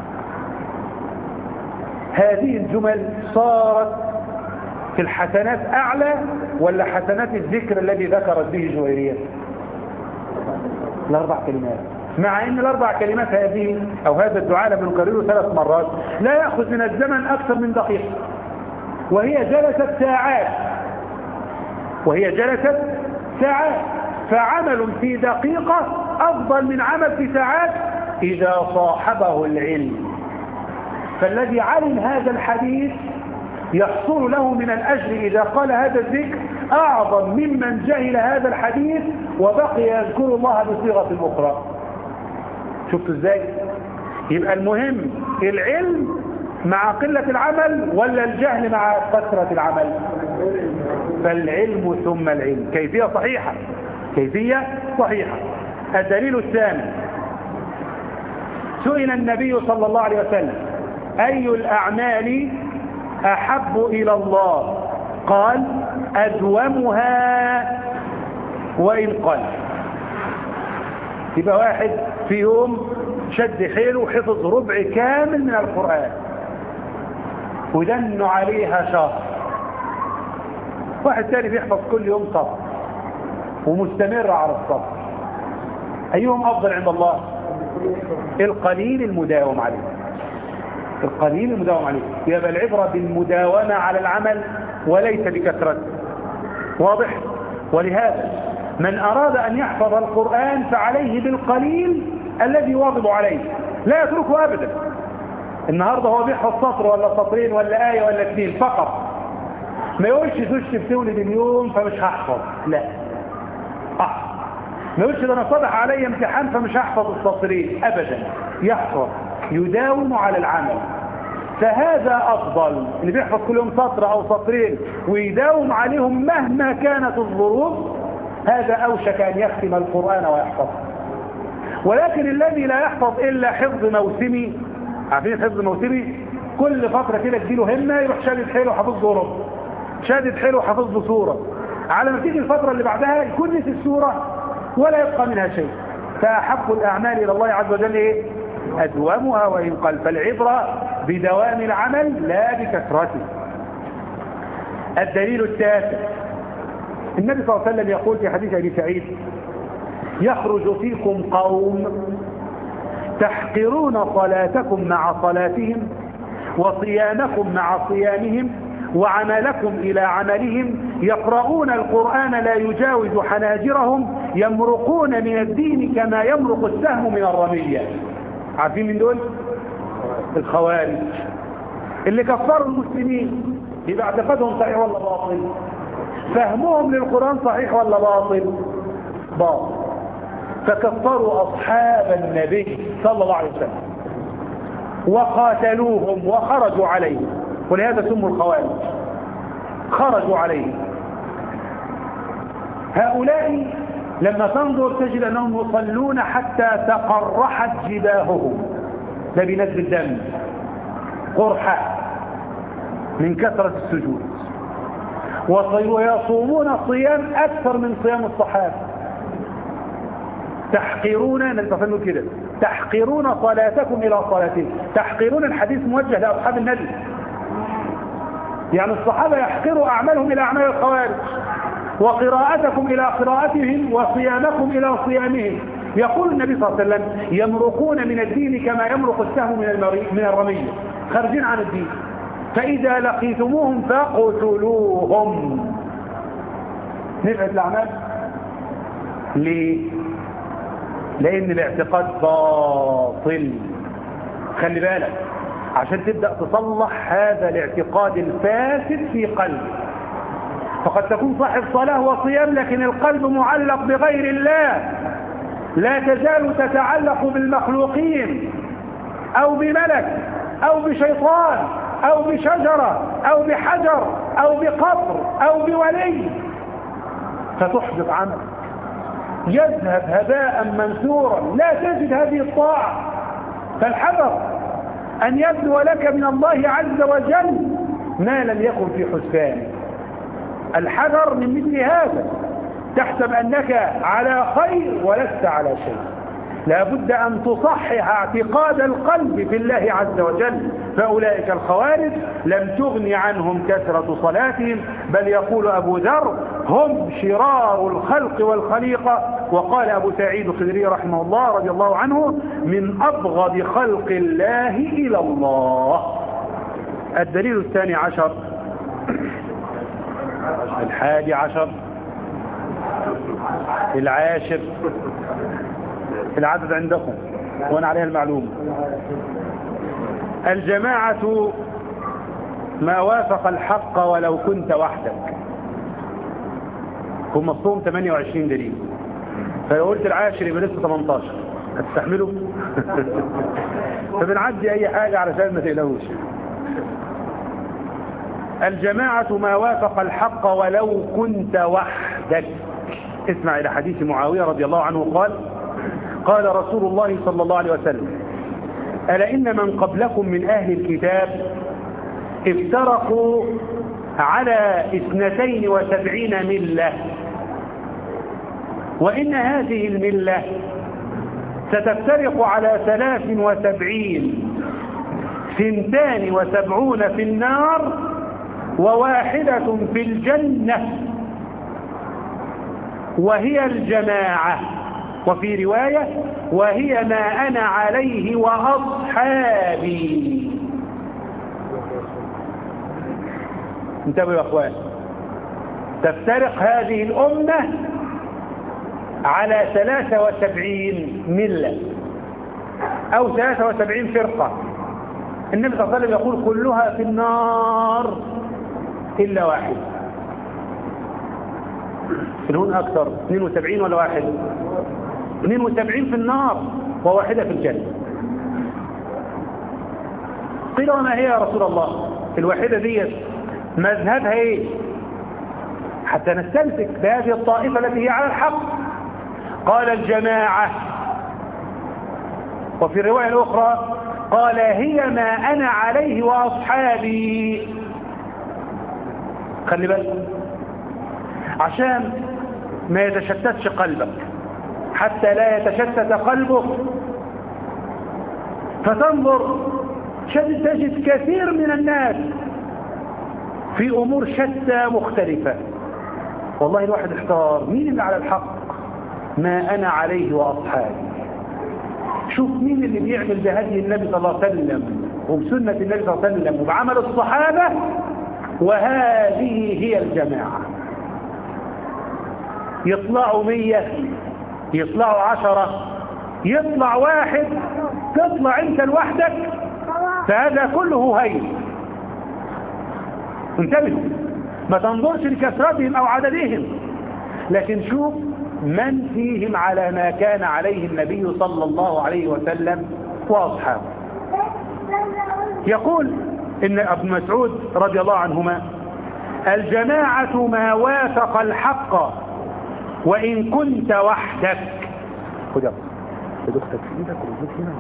هذه الجمل صارت في الحسنات أعلى ولا حسنات الذكر الذي ذكرت به جويرية؟ الأربع كلمات. مع ان الاربع كلمات هذه او هذا الدعاء لما نكرره ثلاث مرات لا يأخذ من الزمن اكثر من دقيقة، وهي جلست ساعات وهي جلست ساعات فعمل في دقيقة افضل من عمل في ساعات اذا صاحبه العلم. فالذي علم هذا الحديث يحصل له من الأجر إذا قال هذا الذكر أعظم ممن جهل هذا الحديث وبقي يذكر الله بصيغة أخرى. شفتوا ازاي؟ يبقى المهم العلم مع قلة العمل ولا الجهل مع كثرة العمل؟ فالعلم ثم العلم. كيفية صحيحة كيفية صحيحة. الدليل الثاني، سئل النبي صلى الله عليه وسلم أي الأعمال أحب إلى الله؟ قال أدومها وإن قل. يبقى واحد في يوم شد حيله وحفظ ربع كامل من القرآن ودن عليها شهر. واحد تاني بيحفظ كل يوم سطر ومستمر على السطر. أيهم أفضل عند الله؟ القليل المداوم عليه. القليل المداوم عليه. يبقى العبرة بالمداومة على العمل وليس بكثرته. واضح؟ ولهذا من أراد أن يحفظ القرآن فعليه بالقليل الذي يواظب عليه لا يتركه أبدا. النهاردة هو بيحفظ سطر ولا سطرين ولا آية ولا اثنين فقط، ما يقولش تشتي بتولد اليوم فمش هحفظ، لا أحفظ. ما يقولش ده أنا صدح علي امتحان فمش هحفظ السطرين، أبدا يحفظ يداوم على العمل. فهذا أفضل اللي بيحفظ كل يوم سطر أو سطرين ويداوم عليهم مهما كانت الظروف، هذا أوشك أن يختم القرآن ويحفظ. ولكن الذي لا يحفظ إلا حفظ موسمي، عارفين حفظ موسمي؟ كل فترة كده تجيله همة يروح شادد حيله وحفظ له ربع، شادد حيله وحفظ له سورة، على ما تيجي الفترة اللي بعدها يكون نسي السورة ولا يبقى منها شيء. فأحب الأعمال إلى الله عز وجل إيه؟ أدومها وإن قل. فالعبرة بدوام العمل لا بكثرته. الدليل التاسع، النبي صلى الله عليه وسلم يقول في حديث أبي سعيد: يخرج فيكم قوم تحقرون صلاتكم مع صلاتهم وصيامكم مع صيامهم وعملكم إلى عملهم، يقرؤون القرآن لا يجاوز حناجرهم، يمرقون من الدين كما يمرق السهم من الرمية. عارفين من دول؟ الخوارج اللي كفروا المسلمين. يبقى اعتقادهم صحيح ولا باطل؟ فهمهم للقرآن صحيح ولا باطل؟ باطل. فكفروا أصحاب النبي صلى الله عليه وسلم وقاتلوهم وخرجوا عليهم، ولهذا سموا الخوارج، خرجوا عليهم. هؤلاء لما تنظر تجد أنهم يصلون حتى تقرحت جباههم، ده بنزل الدم، قرحة من كثرة السجود، ويصومون صيام أكثر من صيام الصحابة. تحقرون نتفنوا كده، تحقرون صلاتكم إلى صلاتهم. تحقرون الحديث موجه لأصحاب النبي، يعني الصحابة يحقروا أعمالهم إلى أعمال الخوارج، وقراءتكم إلى قراءتهم وصيامكم إلى صيامهم. يقول النبي صلى الله عليه وسلم: يمرقون من الدين كما يمرق السهم من الرمية، خارجين عن الدين. فإذا لقيتموهم فاقتلوهم. نفعت الأعمال؟ ليه؟ لأن الاعتقاد باطل. خلي بالك عشان تبدأ تصلح هذا الاعتقاد الفاسد في قلبك. فقد تكون صاحب صلاة وصيام لكن القلب معلق بغير الله، لا تزال تتعلق بالمخلوقين أو بملك أو بشيطان أو بشجرة أو بحجر أو بقبر أو بولي، فتحبط عملك، يذهب هباء منثورا، لا تجد هذه الطاعة. فالحذر أن يبدو لك من الله عز وجل ما لم يكن في حسبانه. الحذر من مثل هذا، تحسب أنك على خير ولست على شيء. لابد أن تصحح اعتقاد القلب في الله عز وجل. فأولئك الخوارج لم تغن عنهم كثرة صلاتهم، بل يقول أبو ذر هم شرار الخلق والخليقة. وقال أبو سعيد الخدري رحمه الله رضي الله عنه من أبغض خلق الله إلى الله. الدليل الثاني عشر الحادي عشر العاشر، العدد عندكم وانا عليها المعلومة. الجماعة ما وافق الحق ولو كنت وحدك. هم الصوم ثمانية وعشرين دليل، فلو قلت العاشر يبقى لسه ثمانية عشر. هتستحملوا؟ فبنعدي اي حاجة علشان ما تقلقوش. الجماعة ما وافق الحق ولو كنت وحدك. اسمع إلى حديث معاوية رضي الله عنه قال قال رسول الله صلى الله عليه وسلم ألا إن من قبلكم من أهل الكتاب افترقوا على اثنتين وسبعين ملة، وإن هذه الملة ستفترق على ثلاث وسبعين، ثنتان وسبعون في النار وواحدة في الجنة، وهي الجماعة. وفي رواية وهي ما أنا عليه وأصحابي. انتبهوا يا أخوان، تفترق هذه الأمة على ثلاثة وسبعين ملة أو ثلاثة وسبعين فرقة. النبي صلى الله عليه وسلم يقول كلها في النار إلا واحد. هون أكثر، اثنين وسبعين ولا واحد؟ اثنين وسبعين في النار وواحدة في الجنة. قيل وما هي يا رسول الله الواحدة دي مذهبها ايه حتى نستمسك بهذه الطائفة التي هي على الحق؟ قال الجماعة. وفي الرواية الأخرى قال هي ما أنا عليه وأصحابي. خلي بالك عشان ما يتشتتش قلبك، حتى لا يتشتت قلبك فتنظر تجد كثير من الناس في أمور شتى مختلفة. والله الواحد احتار مين اللي على الحق؟ ما أنا عليه وأصحابي. شوف مين اللي بيعمل بهدي النبي صلى الله عليه وسلم وبسنة النبي صلى الله عليه وسلم وبعمل الصحابة، وهذه هي الجماعة. يطلعوا مية، يطلعوا عشرة، يطلع واحد، تطلع انت لوحدك، فهذا كله هين. انتبهوا، ما تنظرش لكثرتهم او عددهم، لكن شوف من فيهم على ما كان عليه النبي صلى الله عليه وسلم واصحابه. يقول ان ابن مسعود رضي الله عنهما الجماعة ما وافق الحق وإن كنت وحدك. خد يا اختك في ايدك ورجلك هنا.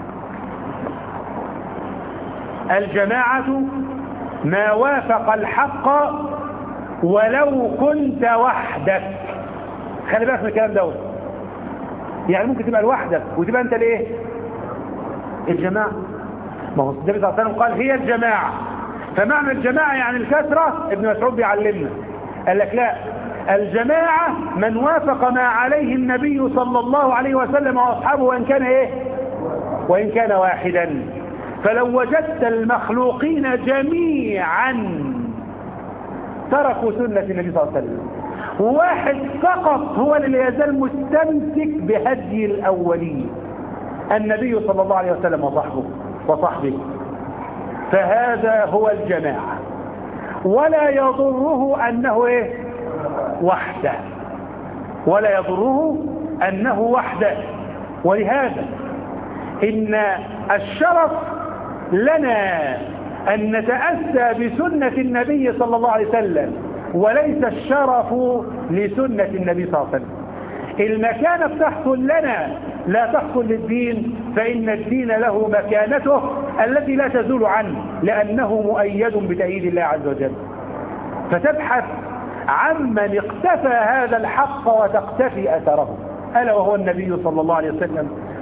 الجماعة ما وافق الحق ولو كنت وحدك. خلي بالك من الكلام دوت، يعني ممكن تبقى لوحدك وتبقى انت ليه الجماعة. ما هو النبي صلى الله عليه وسلم قال هي الجماعة، فمعنى الجماعة يعني الكثرة. ابن مسعود بيعلمنا قال لك لا، الجماعة من وافق ما عليه النبي صلى الله عليه وسلم وأصحابه وإن كان إيه وإن كان واحدا. فلو وجدت المخلوقين جميعا تركوا سنة النبي صلى الله عليه وسلم، وواحد فقط هو اللي يزال مستمسك بهدي الأولين النبي صلى الله عليه وسلم وصحبه وصحبه، فهذا هو الجماعة. ولا يضره أنه إيه وحده، ولا يضره أنه وحده. ولهذا إن الشرف لنا أن نتأسى بسنة النبي صلى الله عليه وسلم، وليس الشرف لسنة النبي صلى الله عليه وسلم. المكانة بتحصل لنا لا تحصل للدين، فإن الدين له مكانته التي لا تزول عنه، لأنه مؤيد بتأييد الله عز وجل. فتبحث عمن اقتفى هذا الحق وتقتفي أثره، ألا وهو النبي صلى الله عليه وسلم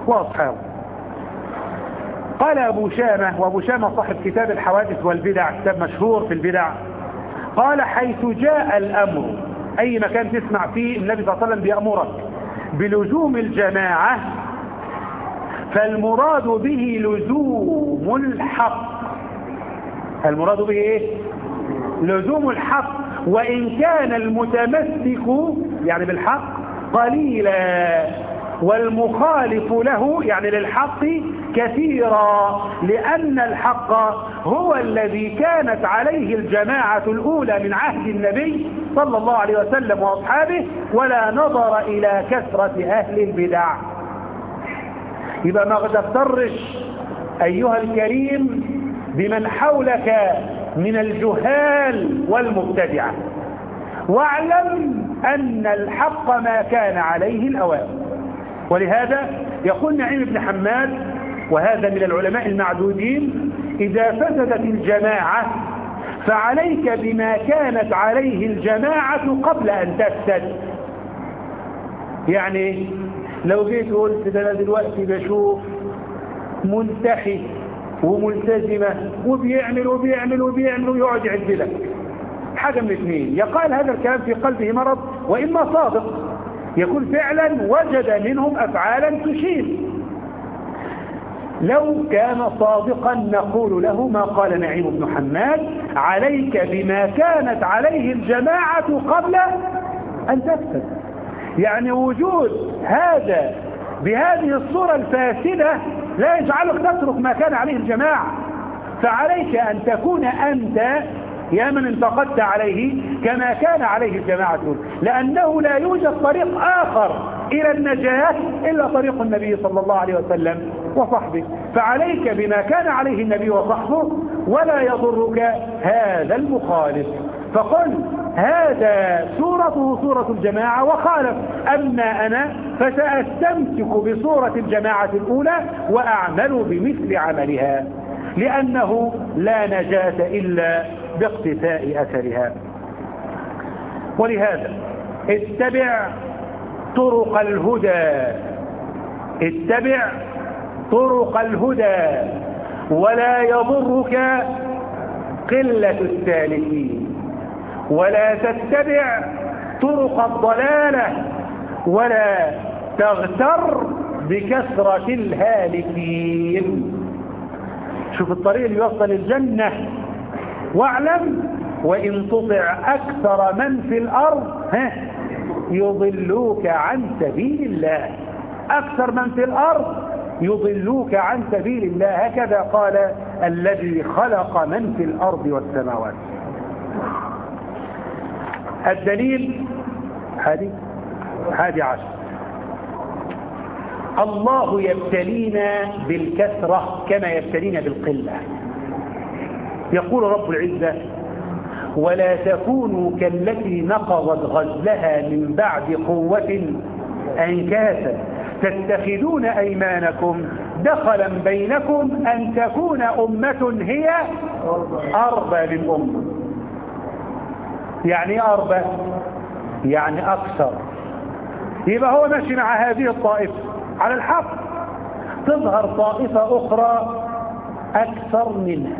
وأصحابه. قال أبو شامة، وأبو شامة صاحب كتاب الحوادث والبدع، كتاب مشهور في البدع، قال حيث جاء الأمر، أي مكان تسمع فيه النبي صلى الله عليه وسلم بيأمرك بلزوم الجماعة، فالمراد به لزوم الحق. المراد به إيه؟ لزوم الحق، وإن كان المتمسك يعني بالحق قليلا، والمخالف له يعني للحق كثيرا، لأن الحق هو الذي كانت عليه الجماعة الأولى من عهد النبي صلى الله عليه وسلم وأصحابه، ولا نظر إلى كثرة أهل البدع. يبقى ما تغترش أيها الكريم بمن حولك من الجهال والمبتدعة، واعلم أن الحق ما كان عليه الأوائل. ولهذا يقول نعيم بن حماد، وهذا من العلماء المعدودين: إذا فسدت الجماعة فعليك بما كانت عليه الجماعة قبل أن تفسد. يعني لو جيت قلت ده أنا دلوقتي بشوف منتحي وملتزمة وبيعمل وبيعمل وبيعمل ويقعد يعد لك حاجة من اثنين: يقال هذا الكلام في قلبه مرض، وإما صادق يكون فعلا وجد منهم أفعالا تشير. لو كان صادقا نقول له ما قال نعيم بن حماد: عليك بما كانت عليه الجماعة قبل أن تفسد. يعني وجود هذا بهذه الصورة الفاسدة لا يجعلك تترك ما كان عليه الجماعة، فعليك أن تكون أنت يا من انتقدت عليه كما كان عليه الجماعة، لأنه لا يوجد طريق آخر إلى النجاة إلا طريق النبي صلى الله عليه وسلم وصحبه، فعليك بما كان عليه النبي وصحبه، ولا يضرك هذا المخالف. فقل هذا صورته صورة الجماعة وخالف، أما أنا فسأستمسك بصورة الجماعة الأولى وأعمل بمثل عملها، لأنه لا نجاة إلا باقتفاء أثرها. ولهذا اتبع طرق الهدى، اتبع طرق الهدى، ولا يضرك قلة السالكين، ولا تتبع طرق الضلالة، ولا تغتر بكثرة الهالكين. شوف الطريق اللي يوصل الجنة، واعلم وإن تطع أكثر من في الأرض ها يضلوك عن سبيل الله. أكثر من في الأرض يضلوك عن سبيل الله، هكذا قال الذي خلق من في الأرض والسماوات. الدليل هذه هذه عشر: الله يبتلينا بالكثرة كما يبتلينا بالقلة. يقول رب العزة: ولا تكونوا كالتي نقضت غزلها من بعد قوة أنكاثا تتخذون أيمانكم دخلا بينكم أن تكون أمة هي أربى من أمة. يعني أربى يعني أكثر. يبقى هو ماشي مع هذه الطائفة على الحق، تظهر طائفة أخرى أكثر منها،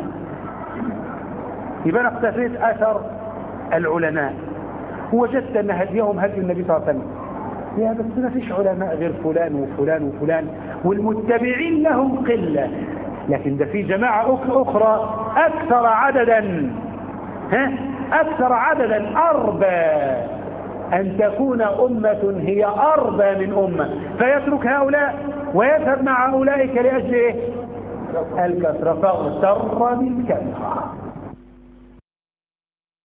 يبقى اقتفيت أثر العلماء وجدت أن هديهم هدي النبي صلى الله عليه وسلم. يا بس ما فيش علماء غير فلان وفلان وفلان، والمتبعين لهم قلة، لكن ده في جماعة أخرى أكثر عددا، ها أكثر عددا أربى، أن تكون أمة هي أربى من أمة، فيترك هؤلاء ويذهب مع أولئك لأجل إيه؟ الكثرة، فاغتر بالكثرة.